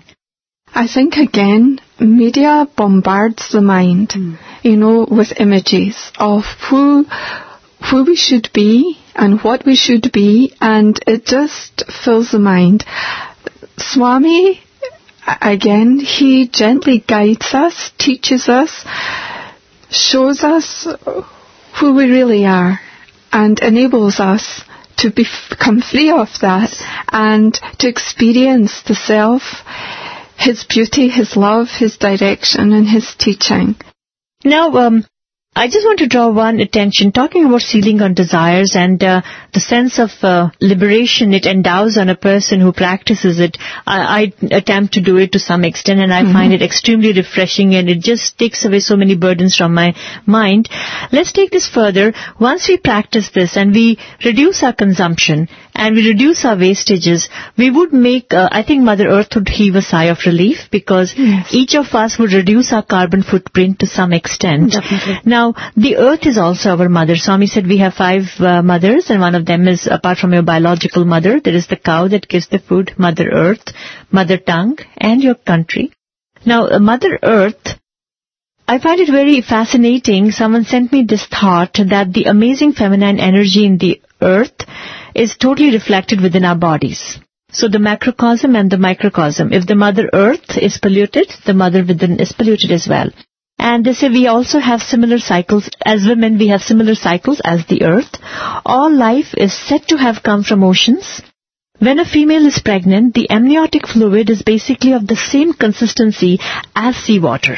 I think, again, media bombards the mind, mm. you know, with images of who, who we should be and what we should be, and it just fills the mind. Swami, again, he gently guides us, teaches us, shows us who we really are, and enables us to be, become free of that and to experience the self, his beauty, his love, his direction, and his teaching. Now, um, I just want to draw one attention, talking about sealing on desires and uh, the sense of uh, liberation it endows on a person who practices it. I, I attempt to do it to some extent, and I mm-hmm. find it extremely refreshing, and it just takes away so many burdens from my mind. Let's take this further. Once we practice this and we reduce our consumption and we reduce our wastages, we would make, uh, I think Mother Earth would heave a sigh of relief, because yes. each of us would reduce our carbon footprint to some extent. Definitely. Now, the Earth is also our mother. Swami said we have five uh, mothers, and one of them is, apart from your biological mother, there is the cow that gives the food, Mother Earth, Mother Tongue, and your country. Now, uh, Mother Earth, I find it very fascinating. Someone sent me this thought that the amazing feminine energy in the earth is totally reflected within our bodies. So the macrocosm and the microcosm. If the Mother Earth is polluted, the mother within is polluted as well. And they say we also have similar cycles. As women, we have similar cycles as the earth. All life is said to have come from oceans. When a female is pregnant, the amniotic fluid is basically of the same consistency as seawater.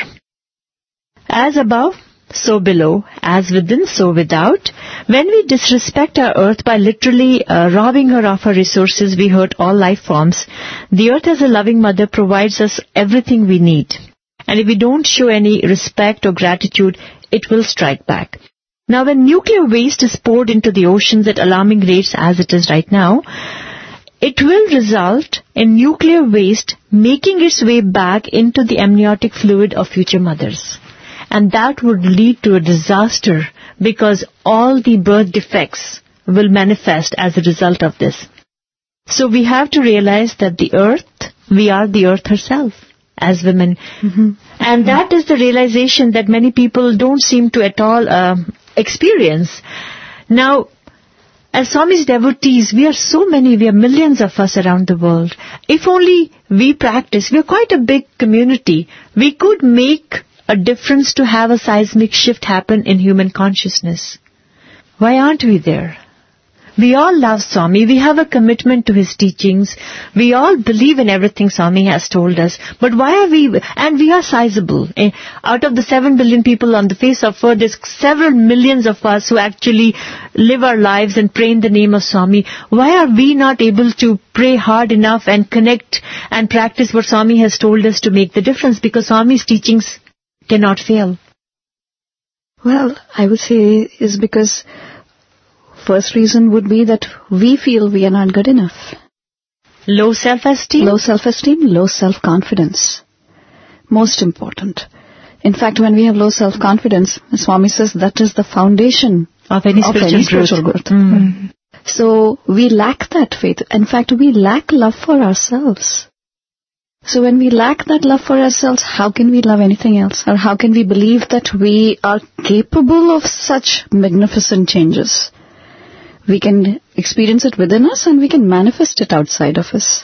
As above, so below, as within, so without. When we disrespect our earth by literally uh, robbing her of her resources, we hurt all life forms. The earth as a loving mother provides us everything we need. And if we don't show any respect or gratitude, it will strike back. Now, when nuclear waste is poured into the oceans at alarming rates as it is right now, it will result in nuclear waste making its way back into the amniotic fluid of future mothers. And that would lead to a disaster, because all the birth defects will manifest as a result of this. So we have to realize that the earth, we are the earth herself as women. Mm-hmm. And that is the realization that many people don't seem to at all uh, experience. Now, as Swami's devotees, we are so many, we are millions of us around the world. If only we practice, we are quite a big community, we could make a difference to have a seismic shift happen in human consciousness. Why aren't we there? We all love Swami. We have a commitment to his teachings. We all believe in everything Swami has told us. But why are we, and we are sizable. Eh, out of the seven billion people on the face of earth, there's several millions of us who actually live our lives and pray in the name of Swami. Why are we not able to pray hard enough and connect and practice what Swami has told us to make the difference? Because Swami's teachings cannot fail. Well, I would say is because first reason would be that we feel we are not good enough. Low self-esteem? Low self-esteem, low self-confidence. Most important. In fact, when we have low self-confidence, Swami says that is the foundation of any spiritual, of any spiritual growth. growth. Mm-hmm. So we lack that faith. In fact, we lack love for ourselves. So when we lack that love for ourselves, how can we love anything else? Or how can we believe that we are capable of such magnificent changes? We can experience it within us and we can manifest it outside of us.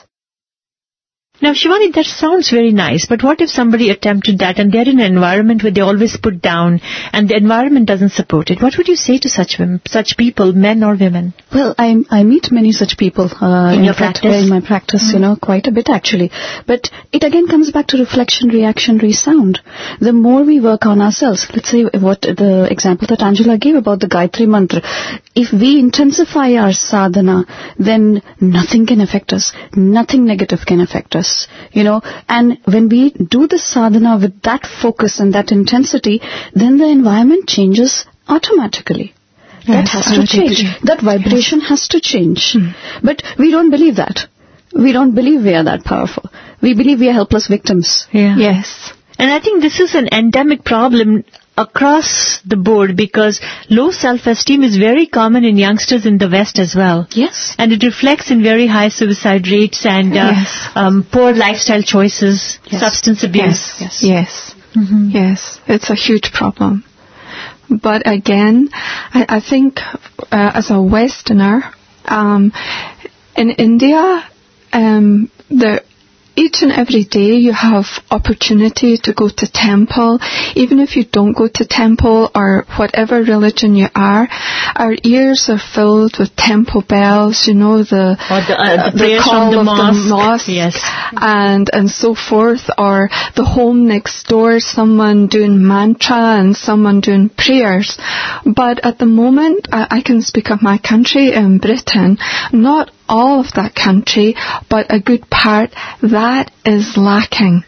Now, Shivani, that sounds very nice, but what if somebody attempted that and they're in an environment where they always put down and the environment doesn't support it? What would you say to such women, such people, men or women? Well, I I meet many such people uh, in, in your fact, practice? in my practice, mm-hmm. you know, quite a bit actually. But it again comes back to reflection, reaction, resound. The more we work on ourselves, let's say what the example that Angela gave about the Gayatri Mantra, if we intensify our sadhana, then nothing can affect us, nothing negative can affect us. You know, and when we do the sadhana with that focus and that intensity, then the environment changes automatically. Yes, that has to change. Agree. That vibration yes. has to change. Hmm. But we don't believe that. We don't believe we are that powerful. We believe we are helpless victims. Yeah. Yes. And I think this is an endemic problem across the board, because low self-esteem is very common in youngsters in the West as well. Yes. And it reflects in very high suicide rates and uh, yes. um, poor lifestyle choices, yes. substance abuse. Yes. Yes. Yes. Mm-hmm. Yes. It's a huge problem. But again, I, I think uh, as a Westerner, um, in India, um, the each and every day you have opportunity to go to temple. Even if you don't go to temple or whatever religion you are, our ears are filled with temple bells, you know, the, or the, uh, the, the call the of mosque. the mosque, yes. and, and so forth, or the home next door, someone doing mantra and someone doing prayers. But at the moment, I, I can speak of my country in Britain, not all of that country, but a good part, that is lacking.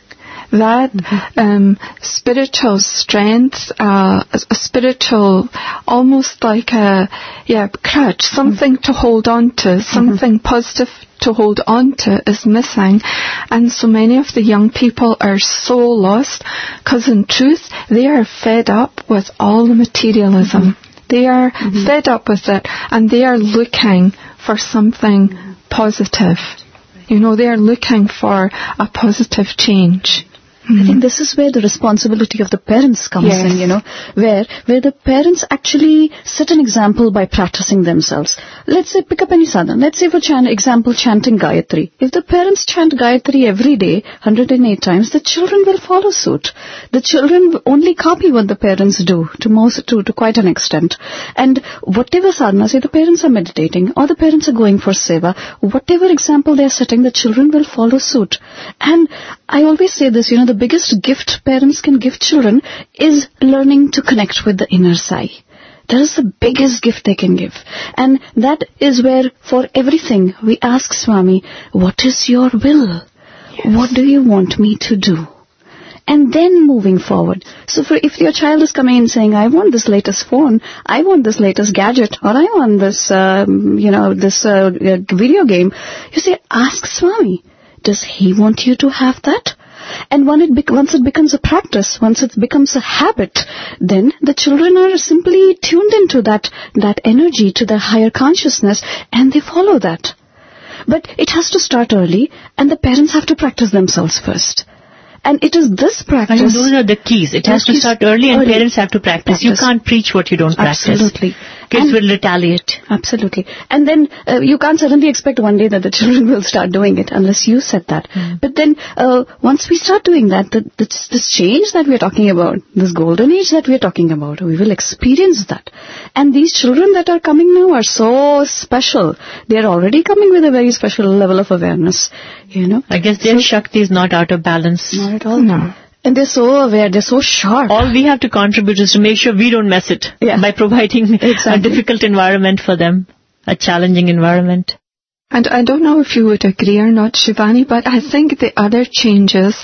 that mm-hmm. um, spiritual strength, uh, a, a spiritual, almost like a yeah crutch, something mm-hmm. to hold on to, something mm-hmm. positive to hold on to is missing. And so many of the young people are so lost because in truth they are fed up with all the materialism. Mm-hmm. They are mm-hmm. fed up with it, and they are looking for something mm-hmm. positive. You know, they are looking for a positive change. I think this is where the responsibility of the parents comes yes. in, you know, where where the parents actually set an example by practicing themselves. Let's say, pick up any sadhana. Let's say, for chant, example, chanting Gayatri. If the parents chant Gayatri every day, one hundred eight times, the children will follow suit. The children only copy what the parents do, to most, to, to quite an extent. And whatever sadhana, say the parents are meditating, or the parents are going for seva, whatever example they are setting, the children will follow suit. And I always say this, you know, the biggest gift parents can give children is learning to connect with the inner Sai. That is the biggest gift they can give. And that is where, for everything, we ask Swami, what is your will? Yes. What do you want me to do? And then moving forward. So for, if your child is coming in saying, I want this latest phone, I want this latest gadget, or I want this, um, you know, this uh, video game, you say, ask Swami, does he want you to have that? And when it bec- once it becomes a practice, once it becomes a habit, then the children are simply tuned into that, that energy, to the higher consciousness, and they follow that. But it has to start early, and the parents have to practice themselves first. And it is this practice. And those are the keys. It has to start early, and early. Parents have to practice. practice. You can't preach what you don't practice. Absolutely. Kids and will retaliate. Absolutely. And then uh, you can't suddenly expect one day that the children will start doing it unless you set that. Mm. But then uh, once we start doing that, the, this, this change that we're talking about, this golden age that we're talking about, we will experience that. And these children that are coming now are so special. They're already coming with a very special level of awareness. You know. I guess their so, Shakti is not out of balance. Not at all. No. And they're so aware, they're so sharp. All we have to contribute is to make sure we don't mess it yeah. by providing exactly. a difficult environment for them, a challenging environment. And I don't know if you would agree or not, Shivani, but I think the other changes,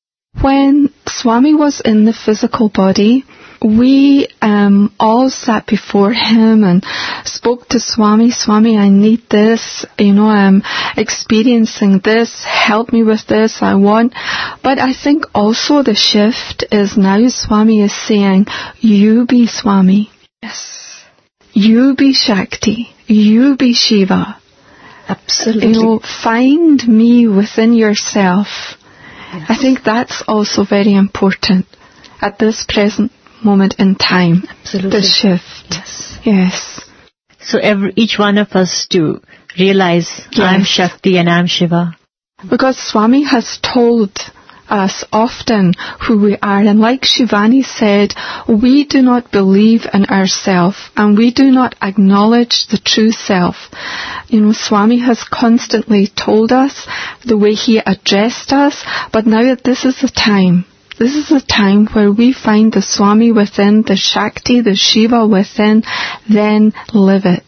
when Swami was in the physical body, we um, all sat before him and spoke to Swami. Swami, I need this. You know, I'm experiencing this. Help me with this. I want. But I think also the shift is now Swami is saying, you be Swami. Yes. You be Shakti. You be Shiva. Absolutely. You know, find me within yourself. Yes. I think that's also very important at this present moment in time. Absolutely. The shift. Yes. Yes. So every, each one of us to realize yes. I'm Shakti and I'm Shiva. Because Swami has told us often who we are, and like Shivani said, we do not believe in ourselves and we do not acknowledge the true self. You know, Swami has constantly told us the way he addressed us, but now this is the time. This is a time where we find the Swami within, the Shakti, the Shiva within, then live it.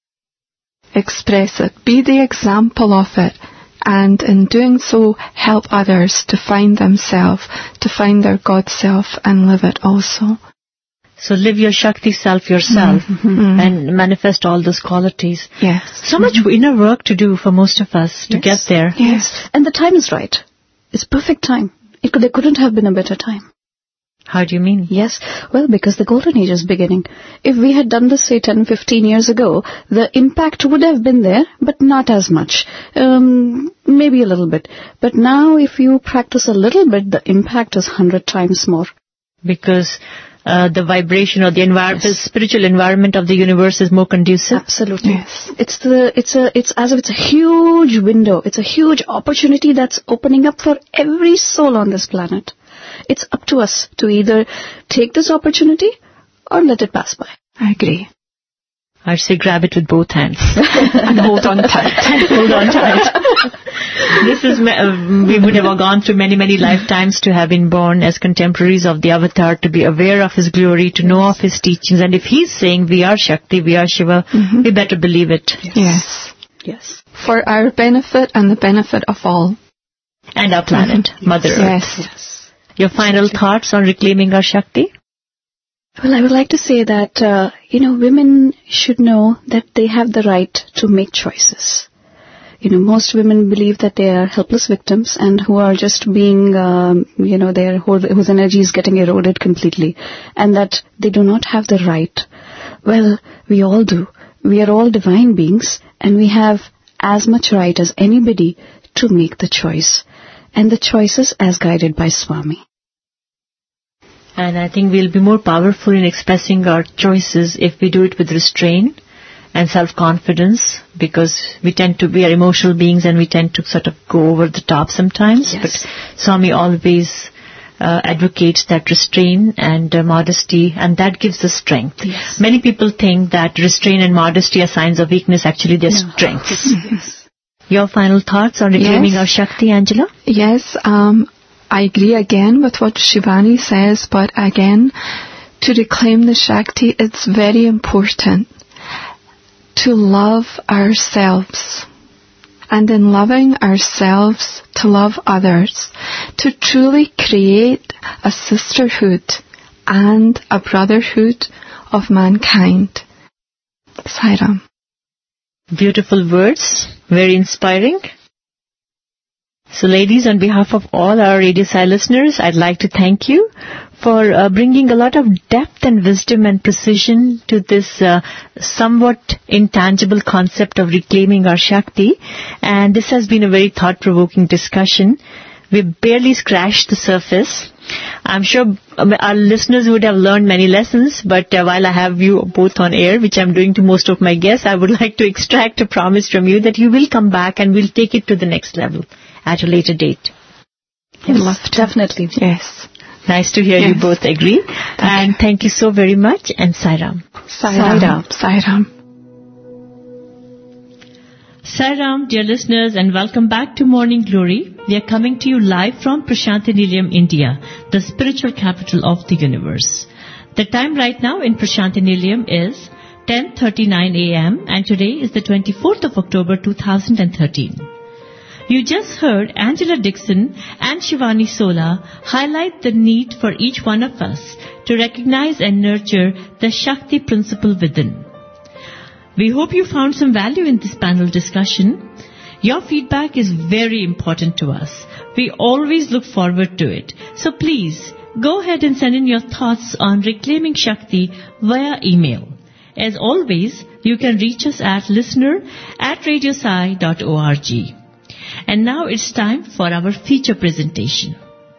Express it. Be the example of it. And in doing so, help others to find themselves, to find their God self and live it also. So live your Shakti self yourself mm-hmm. and manifest all those qualities. Yes. So much mm-hmm. inner work to do for most of us to yes. get there. Yes. And the time is right. It's perfect time. It could, there couldn't have been a better time. How do you mean? Yes. Well, because the golden age is beginning. If we had done this, say, ten, fifteen years ago, the impact would have been there, but not as much. Um, maybe a little bit. But now, if you practice a little bit, the impact is one hundred times more. Because uh, the vibration or the environment, yes. the spiritual environment of the universe is more conducive? Absolutely. Yes. It's the, it's a, it's as if it's a huge window. It's a huge opportunity that's opening up for every soul on this planet. It's up to us to either take this opportunity or let it pass by. I agree. I'd say grab it with both hands and hold on tight. hold on tight. This is, uh, we would have gone through many, many lifetimes to have been born as contemporaries of the Avatar, to be aware of his glory, to know of his teachings. And if he's saying we are Shakti, we are Shiva, mm-hmm. we better believe it. Yes. yes. Yes. For our benefit and the benefit of all. And our planet, mm-hmm. Mother yes. Earth. Yes. Your final thoughts on reclaiming our Shakti? Well, I would like to say that, uh, you know, women should know that they have the right to make choices. You know, most women believe that they are helpless victims and who are just being, um, you know, their whole, whose energy is getting eroded completely, and that they do not have the right. Well, we all do. We are all divine beings, and we have as much right as anybody to make the choice. And the choice is as guided by Swami. And I think we'll be more powerful in expressing our choices if we do it with restraint and self-confidence, because we tend to be are emotional beings and we tend to sort of go over the top sometimes. Yes. But Swami always uh, advocates that restraint and uh, modesty, and that gives us strength. Yes. Many people think that restraint and modesty are signs of weakness. Actually, they're No. strengths. Yes. Your final thoughts on reclaiming Yes. our Shakti, Angela? Yes, um, I agree again with what Shivani says, but again, to reclaim the Shakti, it's very important to love ourselves. And in loving ourselves, to love others, to truly create a sisterhood and a brotherhood of mankind. Sairam. Beautiful words, very inspiring. So ladies, on behalf of all our Radio Sai listeners, I'd like to thank you for uh, bringing a lot of depth and wisdom and precision to this uh, somewhat intangible concept of reclaiming our Shakti. And this has been a very thought-provoking discussion. We've barely scratched the surface. I'm sure our listeners would have learned many lessons, but uh, while I have you both on air, which I'm doing to most of my guests, I would like to extract a promise from you that you will come back and we'll take it to the next level at a later date. Yes, love to. Definitely. Yes. Nice to hear Yes. you both agree. Thank and you. thank you so very much. And Sairam. Sairam. Sairam. Sairam, dear listeners, and welcome back to Morning Glory. We are coming to you live from Prashanthi Nilayam, India, the spiritual capital of the universe. The time right now in Prashanthi Nilayam is ten thirty-nine a.m. and today is the twenty-fourth of October two thousand thirteen. You just heard Angela Dixon and Shivani Sola highlight the need for each one of us to recognize and nurture the Shakti principle within. We hope you found some value in this panel discussion. Your feedback is very important to us. We always look forward to it. So please, go ahead and send in your thoughts on reclaiming Shakti via email. As always, you can reach us at listener at radiosai dot org. And now it's time for our feature presentation.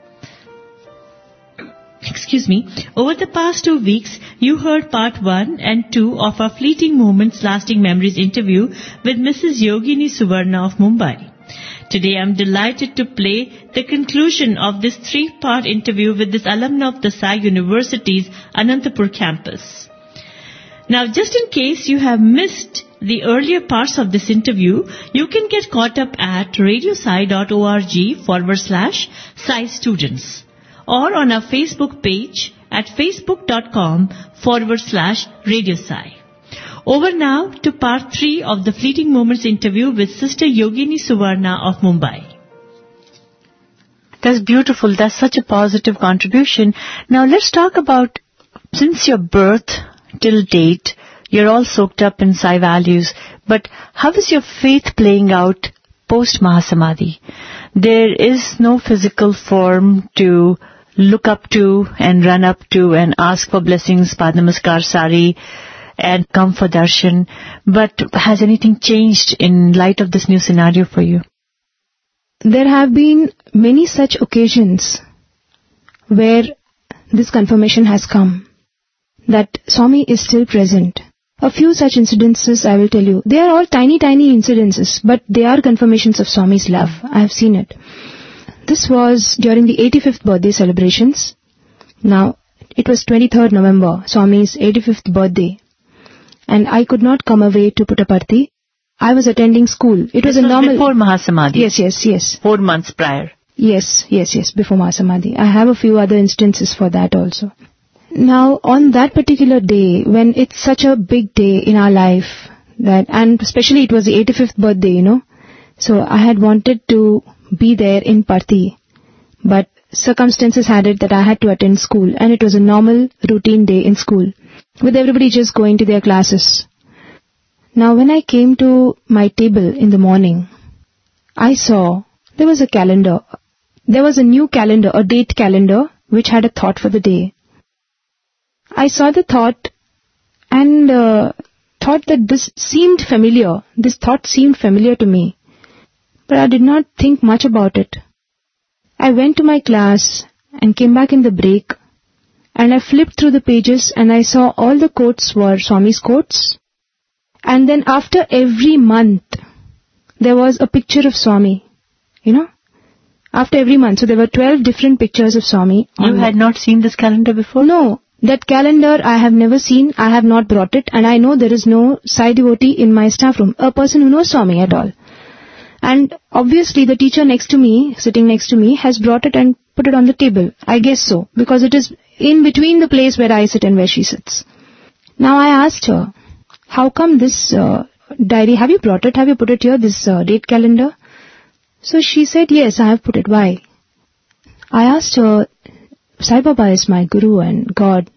Excuse me. Over the past two weeks, you heard part one and two of our Fleeting Moments Lasting Memories interview with Missus Yogini Suvarna of Mumbai. Today I'm delighted to play the conclusion of this three-part interview with this alumna of the Sai University's Anantapur campus. Now, just in case you have missed the earlier parts of this interview, you can get caught up at radiosai dot org forward slash Sai Students or on our Facebook page at facebook.com forward slash radiosai. Over now to part three of the Fleeting Moments interview with Sister Yogini Suvarna of Mumbai. That's beautiful. That's such a positive contribution. Now let's talk about, since your birth till date, you're all soaked up in Sai values, but how is your faith playing out post-Mahasamadhi? There is no physical form to look up to and run up to and ask for blessings, Padnamaskar Sari, and come for darshan. But has anything changed in light of this new scenario for you? There have been many such occasions where this confirmation has come that Swami is still present. A few such incidences I will tell you. They are all tiny, tiny incidences, but they are confirmations of Swami's love. I have seen it. This was during the eighty-fifth birthday celebrations. Now, it was twenty-third November, Swami's eighty-fifth birthday. And I could not come away to Puttaparthi. I was attending school. It This was a was normal... before Mahasamadhi? Yes, yes, yes. Four months prior? Yes, yes, yes, before Mahasamadhi. I have a few other instances for that also. Now, on that particular day, when it's such a big day in our life, that, and especially it was the eighty-fifth birthday, you know, so I had wanted to be there in Parthi, but circumstances had it that I had to attend school, and it was a normal routine day in school, with everybody just going to their classes. Now when I came to my table in the morning, I saw there was a calendar. There was a new calendar, a date calendar, which had a thought for the day. I saw the thought and uh, thought that this seemed familiar. This thought seemed familiar to me. But I did not think much about it. I went to my class and came back in the break, and I flipped through the pages and I saw all the quotes were Swami's quotes. And then after every month, there was a picture of Swami, you know, after every month. So there were twelve different pictures of Swami. You had not seen this calendar before? No, that calendar I have never seen. I have not brought it, and I know there is no Sai devotee in my staff room, a person who knows Swami at all. And obviously the teacher next to me, sitting next to me, has brought it and put it on the table. I guess so, because it is in between the place where I sit and where she sits. Now I asked her, how come this uh, diary, have you brought it? Have you put it here, this uh, date calendar? So she said, yes, I have put it. Why? I asked her, Sai Baba is my guru and God.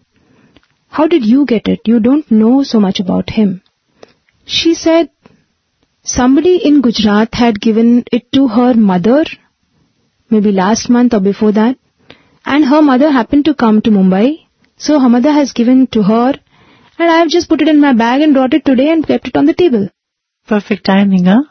How did you get it? You don't know so much about him. She said, somebody in Gujarat had given it to her mother, maybe last month or before that, and her mother happened to come to Mumbai, so her mother has given to her, and I have just put it in my bag and brought it today and kept it on the table. Perfect timing, huh?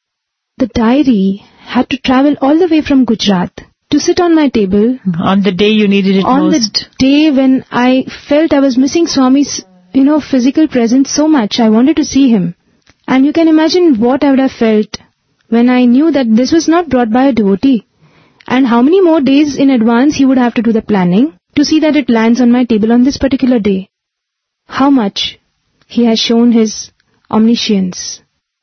The diary had to travel all the way from Gujarat to sit on my table. On the day you needed it on most. On the day when I felt I was missing Swami's, you know, physical presence so much. I wanted to see him. And you can imagine what I would have felt when I knew that this was not brought by a devotee. And how many more days in advance he would have to do the planning to see that it lands on my table on this particular day. How much he has shown his omniscience.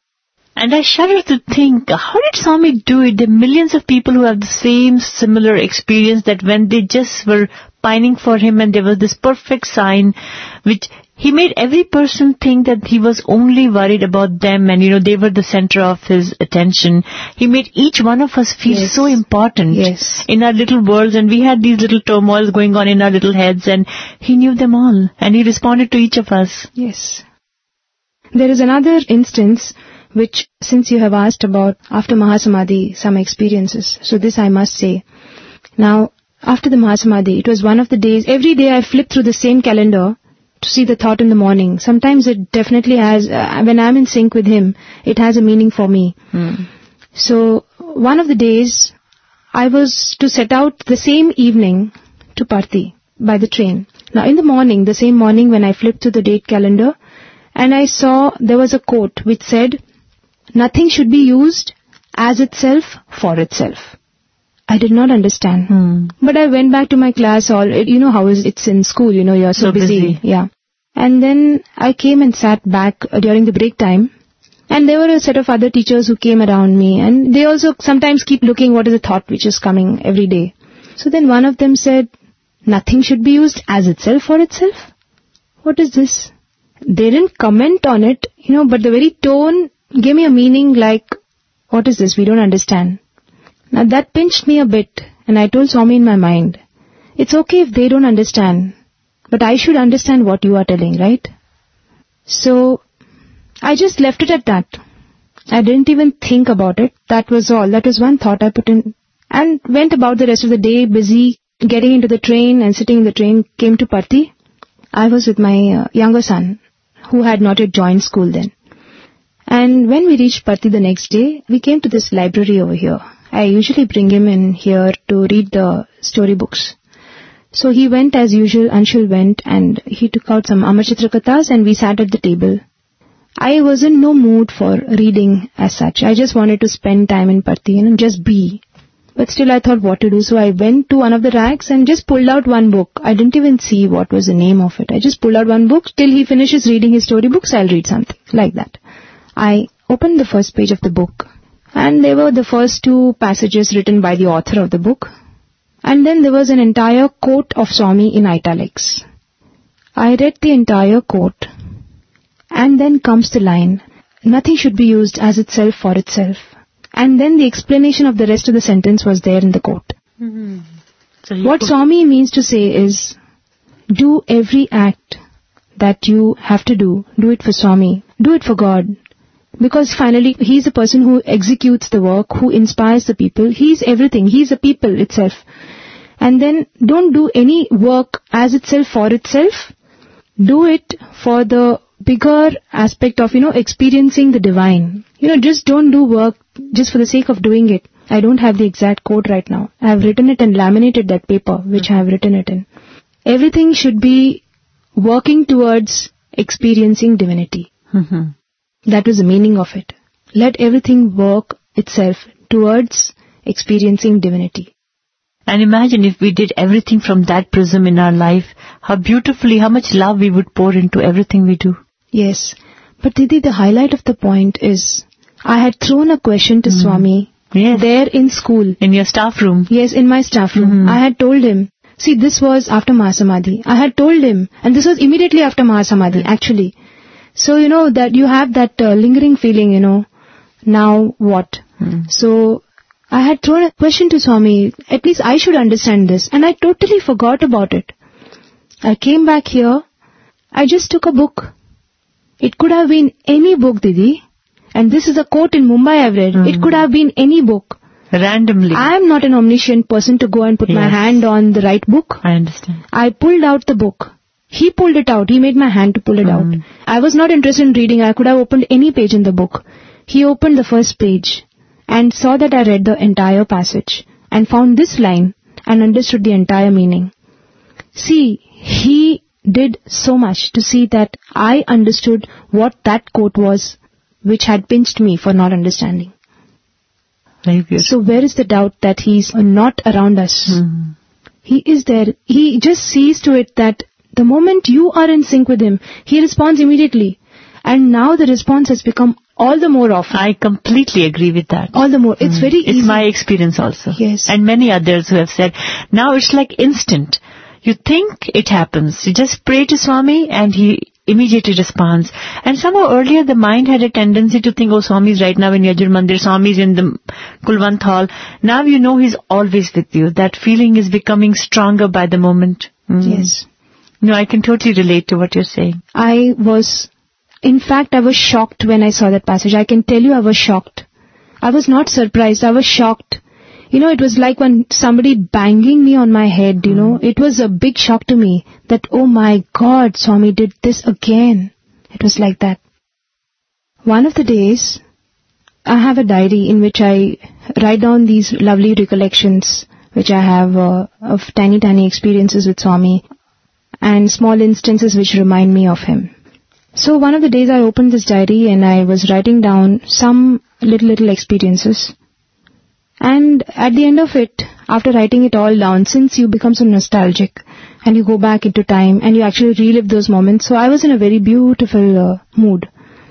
And I shudder to think, how did Swami do it? There are millions of people who have the same similar experience, that when they just were pining for him and there was this perfect sign, which he made every person think that he was only worried about them and, you know, they were the center of his attention. He made each one of us feel yes. so important yes. in our little worlds, and we had these little turmoils going on in our little heads, and he knew them all and he responded to each of us. Yes. There is another instance which, since you have asked about after Mahasamadhi, some experiences. So this I must say. Now, after the Mahasamadhi, it was one of the days, every day I flip through the same calendar to see the thought in the morning. Sometimes it definitely has, uh, when I'm in sync with him, it has a meaning for me. Mm. So, one of the days, I was to set out the same evening to Parthi by the train. Now, in the morning, the same morning when I flipped through the date calendar, and I saw there was a quote which said, nothing should be used as itself for itself. I did not understand. Hmm. But I went back to my class. All you know how is it's in school, you know, you're so, so busy. busy. Yeah. And then I came and sat back uh, during the break time. And there were a set of other teachers who came around me. And they also sometimes keep looking what is the thought which is coming every day. So then one of them said, nothing should be used as itself for itself. What is this? They didn't comment on it, you know, but the very tone gave me a meaning like, what is this? We don't understand. Now that pinched me a bit, and I told Swami in my mind, it's okay if they don't understand, but I should understand what you are telling, right? So, I just left it at that. I didn't even think about it. That was all. That was one thought I put in, and went about the rest of the day busy getting into the train and sitting in the train, came to Parthi. I was with my uh, younger son, who had not yet joined school then. And when we reached Parthi the next day, we came to this library over here. I usually bring him in here to read the storybooks. So he went as usual, Anshul went, and he took out some Amar Chitra Kathas and we sat at the table. I was in no mood for reading as such. I just wanted to spend time in Parthi and just be. But still I thought what to do. So I went to one of the racks and just pulled out one book. I didn't even see what was the name of it. I just pulled out one book. Till he finishes reading his storybooks, I'll read something like that. I opened the first page of the book, and there were the first two passages written by the author of the book, and then there was an entire quote of Swami in italics. I read the entire quote, and then comes the line, nothing should be used as itself for itself, and then the explanation of the rest of the sentence was there in the quote. Mm-hmm. So what put- Swami means to say is, do every act that you have to do. Do it for Swami. Do it for God. Because finally, He's the person who executes the work, who inspires the people. He's everything. He's the people itself. And then don't do any work as itself for itself. Do it for the bigger aspect of, you know, experiencing the divine. You know, just don't do work just for the sake of doing it. I don't have the exact quote right now. I have written it and laminated that paper, which I have written it in. Everything should be working towards experiencing divinity. Mm-hmm. That was the meaning of it. Let everything work itself towards experiencing divinity. And imagine if we did everything from that prism in our life, how beautifully, how much love we would pour into everything we do. Yes. But Didi, the highlight of the point is, I had thrown a question to mm. Swami yes. there in school. In your staff room? Yes, in my staff room. Mm-hmm. I had told him, see, this was after Mahasamadhi. I had told him, and this was immediately after Mahasamadhi, actually. So, you know, that you have that uh, lingering feeling, you know, now what? Mm. So, I had thrown a question to Swami, at least I should understand this, and I totally forgot about it. I came back here, I just took a book. It could have been any book, Didi, and this is a quote in Mumbai I've read. Mm. It could have been any book. Randomly. I am not an omniscient person to go and put yes. my hand on the right book. I understand. I pulled out the book. He pulled it out. He made my hand to pull it mm. out. I was not interested in reading. I could have opened any page in the book. He opened the first page and saw that I read the entire passage and found this line and understood the entire meaning. See, he did so much to see that I understood what that quote was, which had pinched me for not understanding. Very beautiful. So where is the doubt that he's not around us? Mm. He is there. He just sees to it that the moment you are in sync with him, he responds immediately. And now the response has become all the more often. I completely agree with that. All the more. It's mm. very easy. It's my experience also. Yes. And many others who have said, now it's like instant. You think it happens. You just pray to Swami and he immediately responds. And somehow earlier the mind had a tendency to think, oh, Swami is right now in Yajur Mandir, Swami is in the Kulwant Hall. Now you know he's always with you. That feeling is becoming stronger by the moment. Mm. Yes. No, I can totally relate to what you're saying. I was, in fact, I was shocked when I saw that passage. I can tell you I was shocked. I was not surprised. I was shocked. You know, it was like when somebody banging me on my head, you know. It was a big shock to me that, oh my God, Swami did this again. It was like that. One of the days, I have a diary in which I write down these lovely recollections which I have uh, of tiny, tiny experiences with Swami and small instances which remind me of him. So one of the days I opened this diary and I was writing down some little, little experiences. And at the end of it, after writing it all down, since you become so nostalgic and you go back into time and you actually relive those moments, so I was in a very beautiful uh, mood.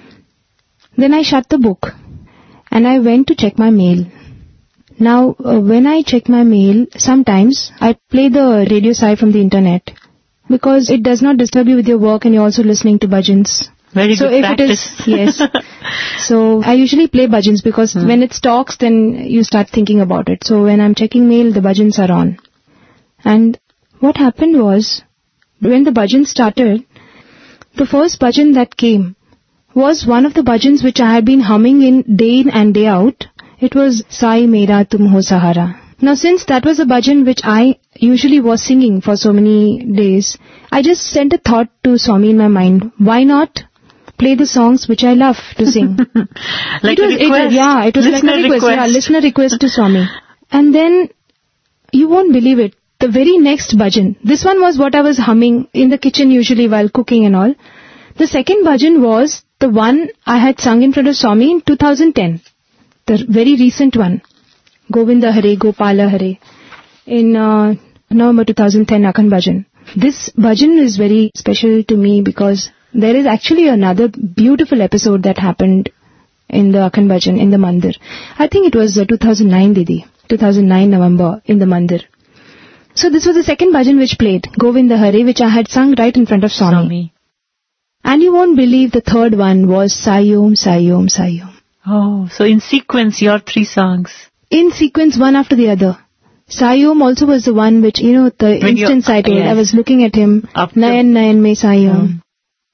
Then I shut the book and I went to check my mail. Now, uh, when I check my mail, sometimes I play the radio side from the internet because it does not disturb you with your work and you're also listening to bhajans. Very so good if practice. It is, yes. So I usually play bhajans because hmm. when it talks, then you start thinking about it. So when I'm checking mail, the bhajans are on. And what happened was, when the bhajan started, the first bhajan that came was one of the bhajans which I had been humming in day in and day out. It was Sai Mera Tum Ho Sahara. Now since that was a bhajan which I usually was singing for so many days, I just sent a thought to Swami in my mind. Why not play the songs which I love to sing? Like it was, a request? It, yeah, it was listener like a request. request. Yeah, listener request to Swami. And then, you won't believe it, the very next bhajan, this one was what I was humming in the kitchen usually while cooking and all. The second bhajan was the one I had sung in front of Swami in two thousand ten. The very recent one. Govinda Hare, Gopala Hare. In uh, November two thousand ten, Akhand Bhajan. This bhajan is very special to me because there is actually another beautiful episode that happened in the Akhand Bhajan, in the Mandir. I think it was uh, two thousand nine, Didi. two thousand nine November, in the Mandir. So this was the second bhajan which played, Govinda Hare, which I had sung right in front of Swami. Swami. And you won't believe the third one was Sayom, Sayom, Sayom. Oh, so in sequence, your three songs. In sequence, one after the other. Sai Om also was the one which, you know, the When instance I told, yes. I was looking at him, Up to- Nayan Nayan Mein Sai Om. Mm.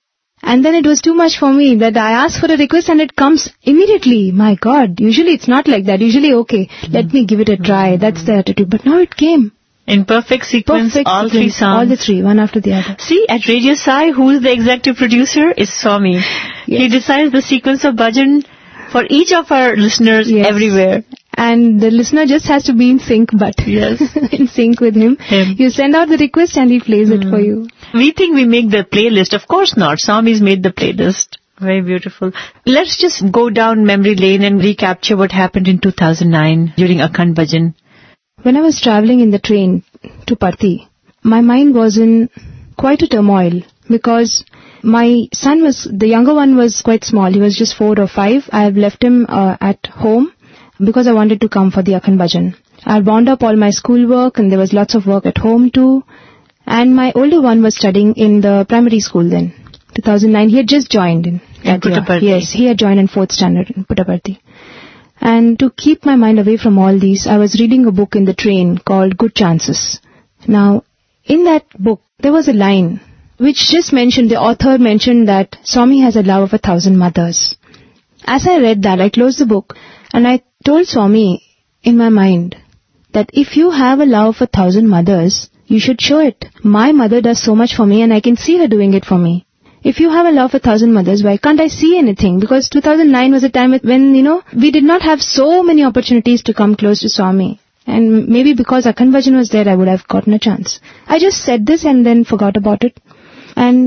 And then it was too much for me that I asked for a request and it comes immediately. My God, usually it's not like that. Usually, okay, let me give it a try. That's the attitude. But now it came. In perfect sequence, Perfect all three sequence, songs. all the three, one after the other. See, at Radio Sai, who is the executive producer is Swami. He decides the sequence of bhajan for each of our listeners Yes. everywhere. And the listener just has to be in sync, but Yes. in sync with him. Him. You send out the request and he plays it for you. We think we make the playlist. Of course not. Swami's made the playlist. Very beautiful. Let's just go down memory lane and recapture what happened in two thousand nine during Akhand Bhajan. When I was traveling in the train to Parthi, my mind was in quite a turmoil because my son was, the younger one was quite small. He was just four or five. I have left him uh, at home because I wanted to come for the Akhand Bhajan. I had wound up all my schoolwork and there was lots of work at home too. And my older one was studying in the primary school then. two thousand nine, he had just joined in. that year. Puttaparthi. Yes, he had joined in fourth standard in Puttaparthi. And to keep my mind away from all these, I was reading a book in the train called Good Chances. Now, in that book, there was a line which just mentioned, the author mentioned that Swami has a love of a thousand mothers. As I read that, I closed the book and I told Swami in my mind that if you have a love of a thousand mothers, you should show it. My mother does so much for me and I can see her doing it for me. If you have a love for a thousand mothers, why can't I see anything? Because two thousand nine was a time when, you know, we did not have so many opportunities to come close to Swami. And maybe because Akhand Bhajan was there, I would have gotten a chance. I just said this and then forgot about it. And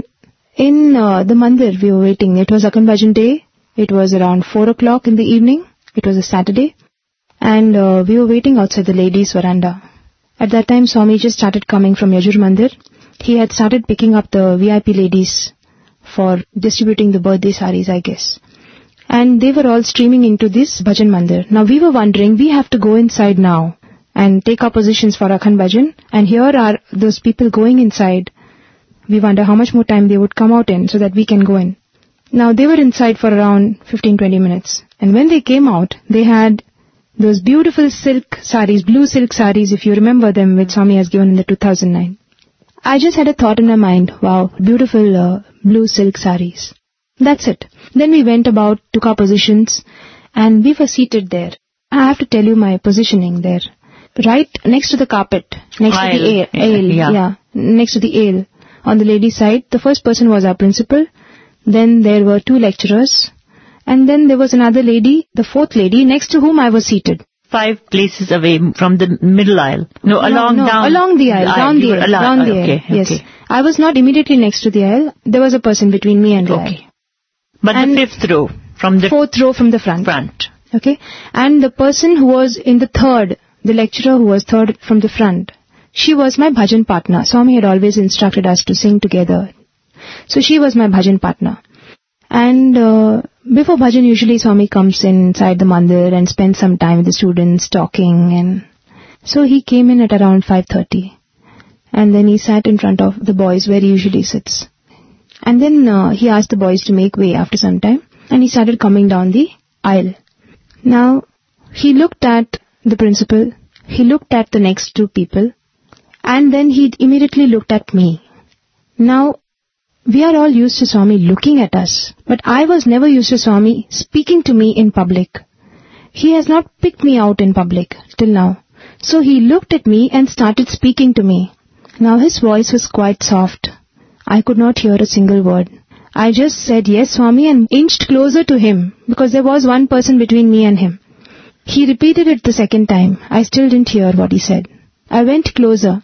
in uh, the mandir, we were waiting. It was Akhand Bhajan day. It was around four o'clock in the evening. It was a Saturday. And uh, we were waiting outside the ladies' veranda. At that time, Swami just started coming from Yajur Mandir. He had started picking up the V I P ladies for distributing the birthday saris, I guess. And they were all streaming into this Bhajan Mandir. Now we were wondering, we have to go inside now and take our positions for Akhand Bhajan. And here are those people going inside. We wonder how much more time they would come out in so that we can go in. Now they were inside for around fifteen to twenty minutes. And when they came out, they had those beautiful silk saris, blue silk saris, if you remember them, which Swami has given in the two thousand nine. I just had a thought in my mind, wow, beautiful uh, blue silk saris. That's it. Then we went about, took our positions, and we were seated there. I have to tell you my positioning there. Right next to the carpet, next Aisle. to the aisle, aisle Yeah. yeah, next to the aisle. On the ladies' side, the first person was our principal. Then there were two lecturers. And then there was another lady, the fourth lady, next to whom I was seated. Five places away from the middle aisle. No, No, along no, down. along the aisle, down You the were aisle, along- down the oh, aisle. okay, Yes. okay. I was not immediately next to the aisle. There was a person between me and the aisle. Okay. But And the fifth row from the Fourth row from the front. front. Okay. And the person who was in the third, the lecturer who was third from the front, she was my bhajan partner. Swami had always instructed us to sing together. So she was my bhajan partner. And uh, before bhajan, usually Swami comes inside the mandir and spends some time with the students talking. And so he came in at around five thirty. And then he sat in front of the boys where he usually sits. And then uh, he asked the boys to make way after some time. And he started coming down the aisle. Now, he looked at the principal. He looked at the next two people. And then he immediately looked at me. Now, we are all used to Swami looking at us, but I was never used to Swami speaking to me in public. He has not picked me out in public till now. So he looked at me and started speaking to me. Now his voice was quite soft. I could not hear a single word. I just said yes, Swami, and inched closer to him because there was one person between me and him. He repeated it the second time. I still didn't hear what he said. I went closer.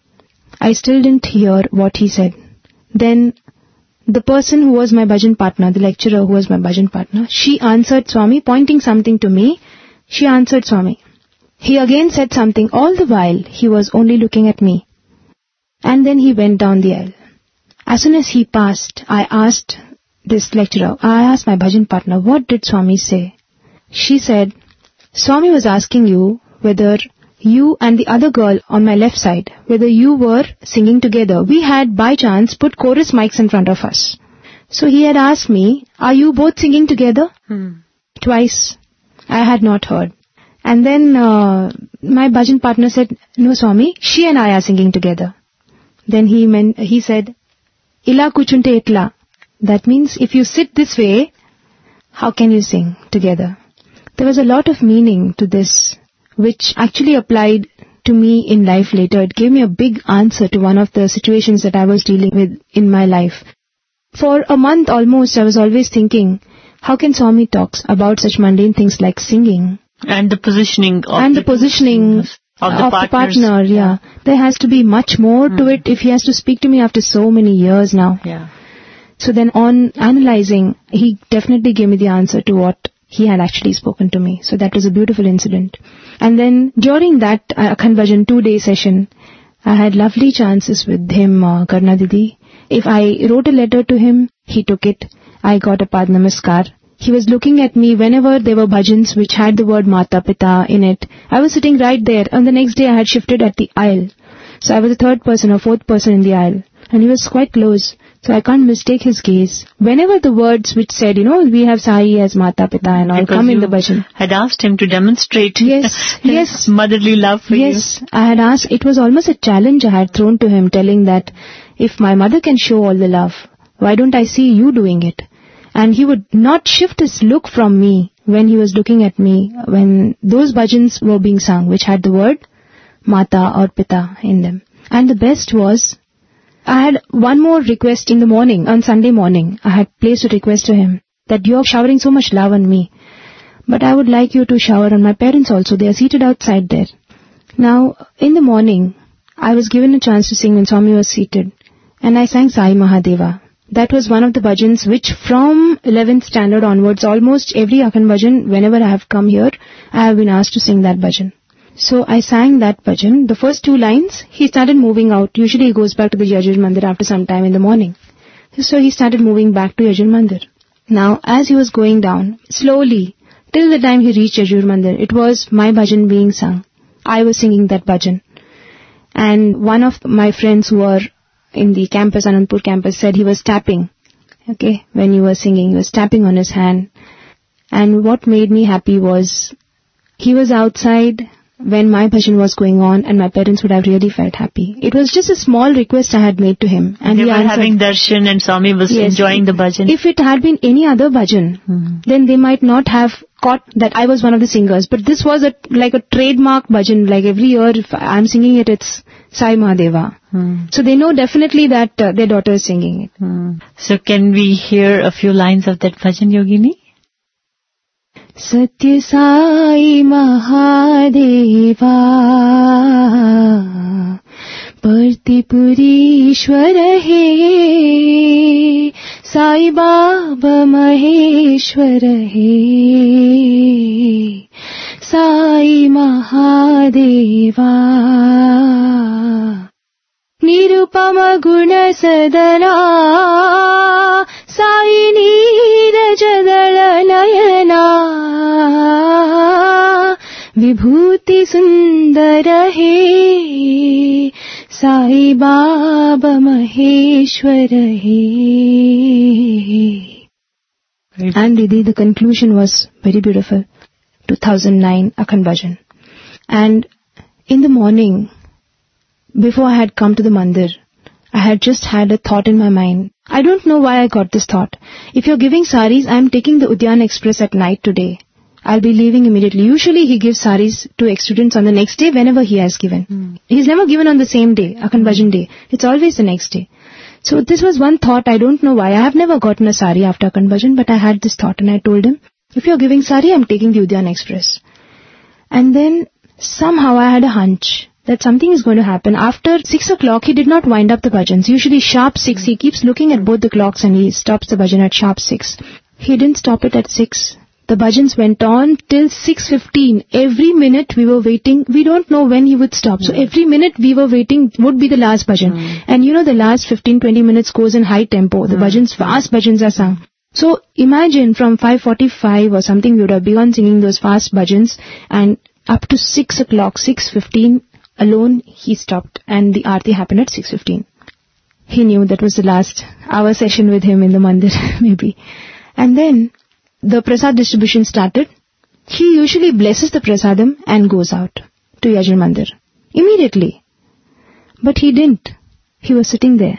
I still didn't hear what he said. Then the person who was my bhajan partner, the lecturer who was my bhajan partner, she answered Swami, pointing something to me. She answered Swami. He again said something. All the while, he was only looking at me. And then he went down the aisle. As soon as he passed, I asked this lecturer, I asked my bhajan partner, what did Swami say? She said, Swami was asking you whether you and the other girl on my left side, whether you were singing together. We had by chance put chorus mics in front of us. So he had asked me, are you both singing together? Hmm. Twice. I had not heard. And then uh, my bhajan partner said, no Swami, she and I are singing together. Then he meant, he said, Ila kuchunte itla. That means if you sit this way, how can you sing together? There was a lot of meaning to this, which actually applied to me in life later. It gave me a big answer to one of the situations that I was dealing with in my life. For a month almost, I was always thinking, how can Swami talk about such mundane things like singing? And the positioning of and the, the positioning of the, of the partner, yeah. There has to be much more mm. to it if he has to speak to me after so many years now. Yeah. So then on analyzing, he definitely gave me the answer to what he had actually spoken to me. So that was a beautiful incident. And then during that uh, Akhand Bhajan two-day session, I had lovely chances with him, uh, Karna Didi. If I wrote a letter to him, he took it. I got a Pad Namaskar. He was looking at me whenever there were bhajans which had the word Mata Pita in it. I was sitting right there, and the next day I had shifted at the aisle. So I was the third person or fourth person in the aisle. And he was quite close, so I can't mistake his gaze. Whenever the words which said, you know, we have Sai as Mata Pita and all because come in the bhajan. Had asked him to demonstrate yes, his yes. motherly love for yes, you. Yes, I had asked, it was almost a challenge I had thrown to him, telling that if my mother can show all the love, why don't I see you doing it? And he would not shift his look from me when he was looking at me when those bhajans were being sung, which had the word Mata or Pita in them. And the best was, I had one more request in the morning, on Sunday morning. I had placed a request to him that you are showering so much love on me, but I would like you to shower on my parents also. They are seated outside there. Now, in the morning, I was given a chance to sing when Swami was seated, and I sang Sai Mahadeva. That was one of the bhajans which from eleventh standard onwards, almost every Akhand Bhajan, whenever I have come here, I have been asked to sing that bhajan. So I sang that bhajan. The first two lines, he started moving out. Usually he goes back to the Yajur Mandir after some time in the morning. So he started moving back to Yajur Mandir. Now, as he was going down, slowly, till the time he reached Yajur Mandir, it was my bhajan being sung. I was singing that bhajan. And one of my friends who were in the campus, Anandpur campus, said he was tapping. Okay, when you were singing, he was tapping on his hand. And what made me happy was, he was outside when my bhajan was going on, and my parents would have really felt happy. It was just a small request I had made to him. And they he were answered, having darshan and Swami was yes, enjoying the bhajan. If it had been any other bhajan, hmm. then they might not have caught that I was one of the singers. But this was a like a trademark bhajan. Like every year, if I'm singing it, it's Sai Mahadeva. Hmm. So they know definitely that uh, their daughter is singing it. Hmm. So can we hear a few lines of that bhajan, Yogini? Satya Sai Mahadeva Partipurishwara He Sai Baba Maheshwara He Sai Mahadeva Nirupama Guna Sadana Sai Neerajadala Nayana Vibhuti Sundara He Sai Baba Maheshwara He. And Didi, the conclusion was very beautiful. two thousand nine Akhand Bhajan. And in the morning, before I had come to the mandir, I had just had a thought in my mind. I don't know why I got this thought. If you're giving saris, I'm taking the Udyan Express at night today. I'll be leaving immediately. Usually he gives saris to ex-students on the next day whenever he has given. Mm. He's never given on the same day, Akhand Bhajan day. It's always the next day. So this was one thought. I don't know why. I have never gotten a sari after Akhand Bhajan, but I had this thought and I told him, if you're giving sari, I'm taking the Udyan Express. And then somehow I had a hunch that something is going to happen. After six o'clock, he did not wind up the bhajans. Usually sharp six, he keeps looking at both the clocks and he stops the bhajan at sharp six. He didn't stop it at six. The bhajans went on till six fifteen. Every minute we were waiting. We don't know when he would stop. So every minute we were waiting would be the last bhajan. Mm. And you know the last fifteen to twenty minutes goes in high tempo. The mm. bhajans, fast bhajans are sung. So imagine from five forty-five or something we would have begun singing those fast bhajans, and up to six o'clock, six fifteen, alone he stopped and the aarti happened at six fifteen. He knew that was the last hour session with him in the mandir maybe. And then the prasad distribution started he usually blesses the prasadam and goes out to Yajur Mandir immediately. But he didn't. He was sitting there.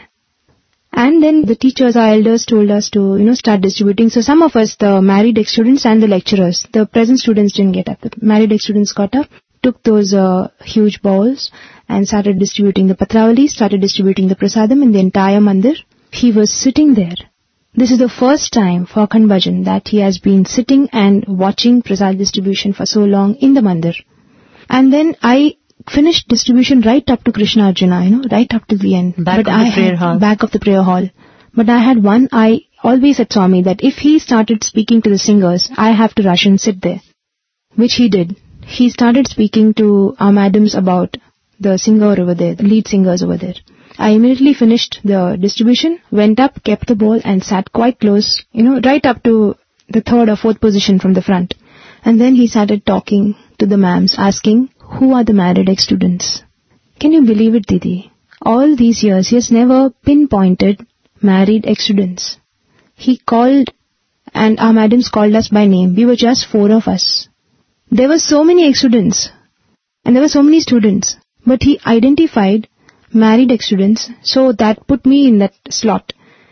And then the teachers, our elders told us to, you know, start distributing. So some of us, the married ex-students and the lecturers, the present students didn't get up. The married ex-students got up, took those uh, huge bowls and started distributing the patravali, started distributing the prasadam in the entire mandir. He was sitting there. This is the first time for Akhand Bhajan that he has been sitting and watching prasad distribution for so long in the mandir. And then I finished distribution right up to Krishna Arjuna, you know, right up to the end. Back but of I the prayer had, hall. Back of the prayer hall. But I had one, I always had Swami that if he started speaking to the singers, I have to rush and sit there. Which he did. He started speaking to our madams about the singer over there, the lead singers over there. I immediately finished the distribution, went up, kept the bowl and sat quite close, you know, right up to the third or fourth position from the front. And then he started talking to the ma'ams, asking, who are the married ex-students? Can you believe it, Didi? All these years, he has never pinpointed married ex-students. He called, and our madams called us by name. We were just four of us. There were so many ex-students, and there were so many students, but he identified married ex-students, so that put me in that slot.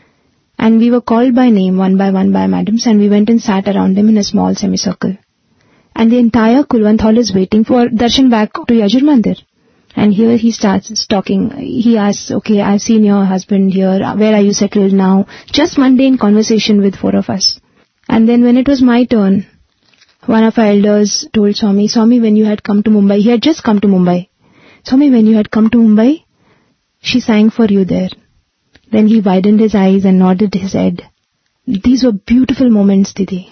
And we were called by name, one by one by madams, and we went and sat around them in a small semicircle. And the entire Kulwant hall is waiting for darshan back to Yajur Mandir. And here he starts talking. He asks, okay, I've seen your husband here. Where are you settled now? Just mundane conversation with four of us. And then when it was my turn, one of our elders told Swami, Swami, when you had come to Mumbai, he had just come to Mumbai. Swami, when you had come to Mumbai, she sang for you there. Then he widened his eyes and nodded his head. These were beautiful moments, Didi.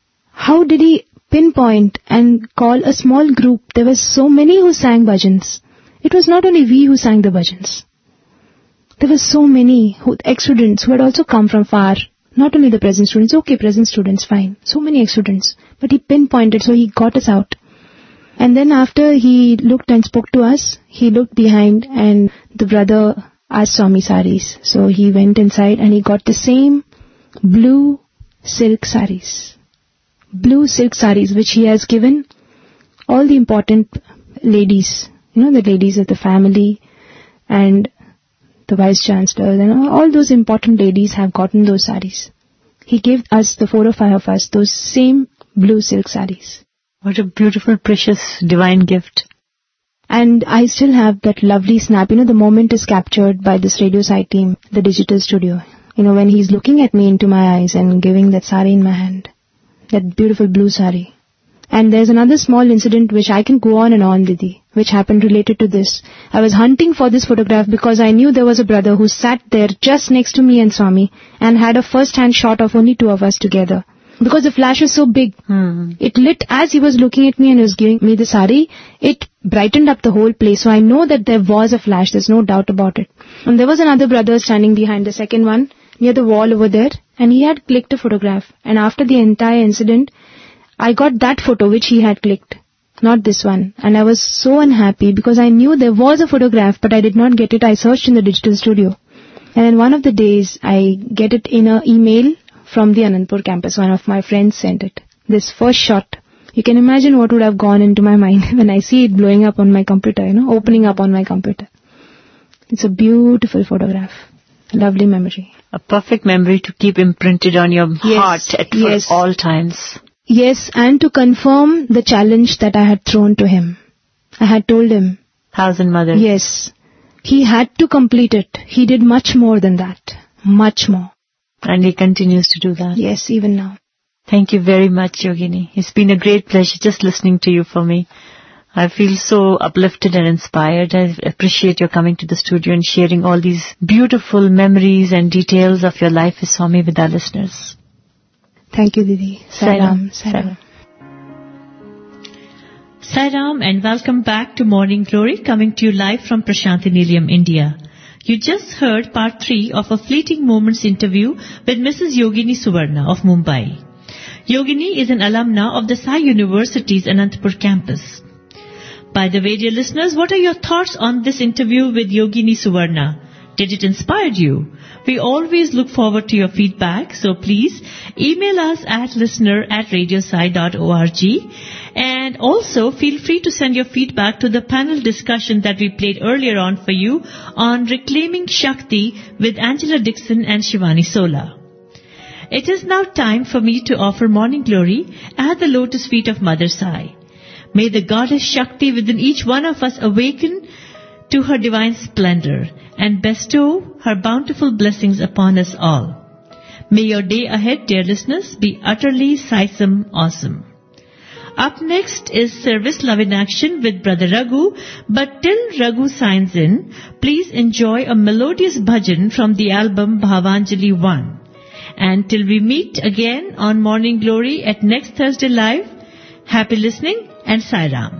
How did he pinpoint and call a small group? There were so many who sang bhajans. It was not only we who sang the bhajans. There were so many who, ex-students who had also come from far. Not only the present students, okay, present students, fine. So many ex-students. But he pinpointed, so he got us out. And then after he looked and spoke to us, he looked behind and the brother asked Swami saris. So he went inside and he got the same blue silk saris. Blue silk saris which he has given all the important ladies, you know, the ladies of the family and the vice chancellor, and all those important ladies have gotten those saris. He gave us, the four or five of us, those same blue silk saris. What a beautiful, precious, divine gift. And I still have that lovely snap. You know, the moment is captured by this Radio Side team, the digital studio. You know, when he's looking at me into my eyes and giving that sari in my hand. That beautiful blue sari. And there's another small incident which I can go on and on, Didi, which happened related to this. I was hunting for this photograph because I knew there was a brother who sat there just next to me and Swami and had a first-hand shot of only two of us together. Because the flash was so big. Hmm. It lit as he was looking at me and he was giving me the sari. It brightened up the whole place. So I know that there was a flash. There's no doubt about it. And there was another brother standing behind the second one near the wall over there. And he had clicked a photograph. And after the entire incident, I got that photo which he had clicked. Not this one. And I was so unhappy because I knew there was a photograph but I did not get it. I searched in the digital studio. And then one of the days I get it in an email from the Anandpur campus. One of my friends sent it. This first shot. You can imagine what would have gone into my mind when I see it blowing up on my computer, you know, opening up on my computer. It's a beautiful photograph. Lovely memory. A perfect memory to keep imprinted on your Yes, heart at yes. for all times. Yes, and to confirm the challenge that I had thrown to him. I had told him. Thousand Mothers. Yes. He had to complete it. He did much more than that. Much more. And he continues to do that. Yes, even now. Thank you very much, Yogini. It's been a great pleasure just listening to you for me. I feel so uplifted and inspired. I appreciate your coming to the studio and sharing all these beautiful memories and details of your life with Swami with our listeners. Thank you, Didi. Saram. Saram. Saram and welcome back to Morning Glory, coming to you live from Prasanthi Nilayam, India. You just heard part three of a Fleeting Moments interview with Missus Yogini Suvarna of Mumbai. Yogini is an alumna of the Sai University's Anandpur campus. By the way, dear listeners, what are your thoughts on this interview with Yogini Suvarna? Did it inspire you? We always look forward to your feedback, so please email us at listener at radiosai dot org, and also feel free to send your feedback to the panel discussion that we played earlier on for you on Reclaiming Shakti with Angela Dixon and Shivani Sola. It is now time for me to offer morning glory at the lotus feet of Mother Sai. May the goddess Shakti within each one of us awaken to her divine splendor and bestow her bountiful blessings upon us all. May your day ahead, dear listeners, be utterly Sai-some awesome. Up next is Service Love in Action with Brother Raghu, but till Raghu signs in, please enjoy a melodious bhajan from the album Bhavanjali one. And till we meet again on Morning Glory at next Thursday live, happy listening and Sai Ram.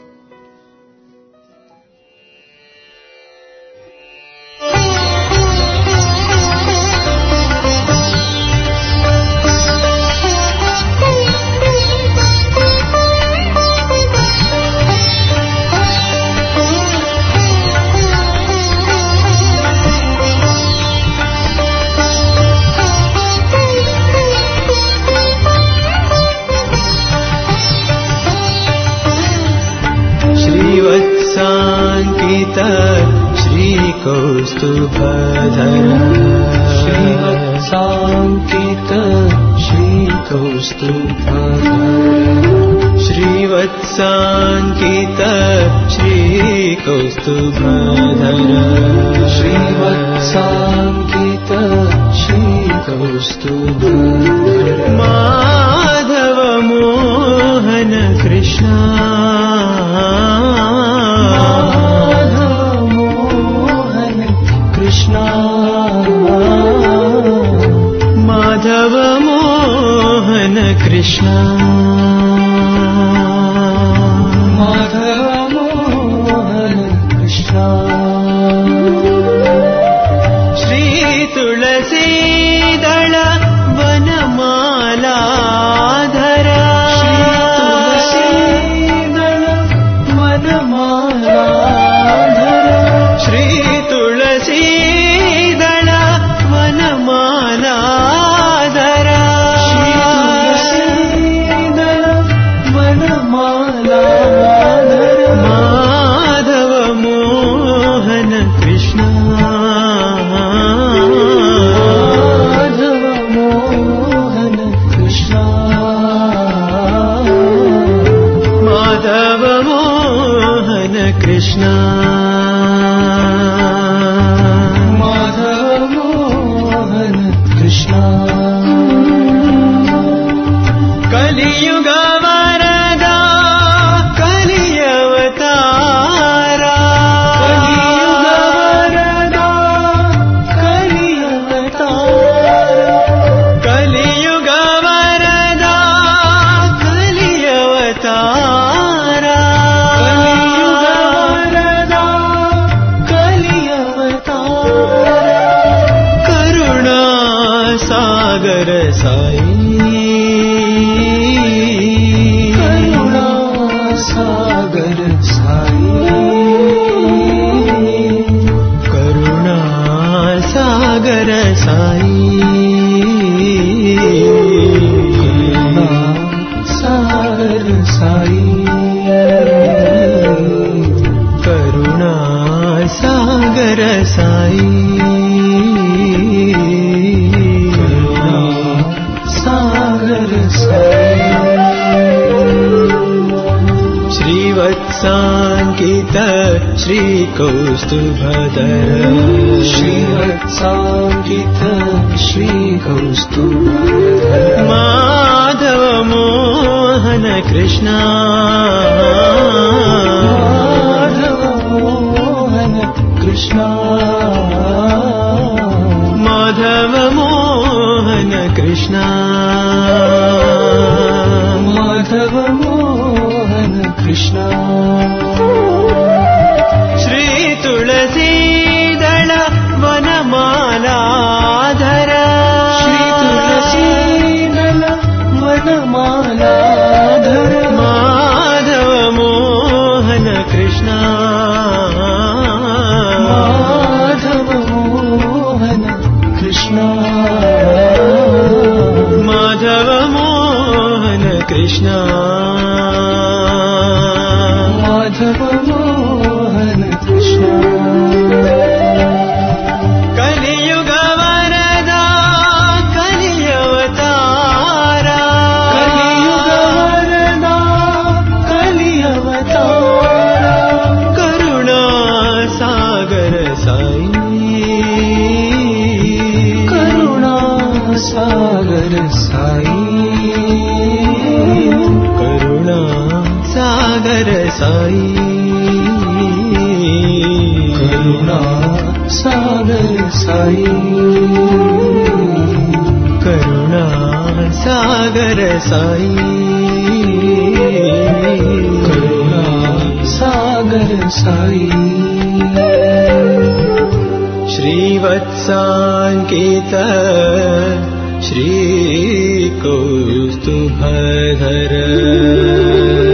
श्रीकौस्तुभधर श्रीवत्साङ्कित श्रीकौस्तुभधर श्रीवत्साङ्कित श्रीकौस्तुभधर श्रीवत्साङ्कित श्रीकौस्तुभधर Madhav Mohan Krishna Madhav Mohan Krishna Madhav Mohan Krishna Shri तुलसीदल वनमालाधर तुलसीदल वनमालाधर Shri Tulsi Krishna Madhava Mohan Krishna Kali Yuga Varada Kali Avatara Kali Yuga Varada Kali Avatara Kali Yuga Varada Kali Avatara Sagar Sai Karuna Sagar Sai Karuna Sagar Sai Karuna Sagar Sai श्रीवत्साङ्कित श्रीकौस्तुभधर श्रीवत्साङ्कित श्रीकौस्तुभधर Madhav Mohan Krishna Madhav Mohan Krishna Madhav Mohan Krishna Madhav Mohan Krishna Shri तुलसीदल वनमालाधर Shri तुलसीदल वनमालाधर Madhav Mohan Krishna Madhav Krishna Madhav Mohan Krishna Kaliyuga Varada कलिअवतारा Kaliyuga Varada कलिअवतारा Karuna Sagar Sai Karuna Sagar Sai Karuna Sagar Sai Karuna Sagar Sai Karuna Sagar Sai Karuna Sagar Sai श्रीवत्साङ्कित श्रीकौस्तुभधर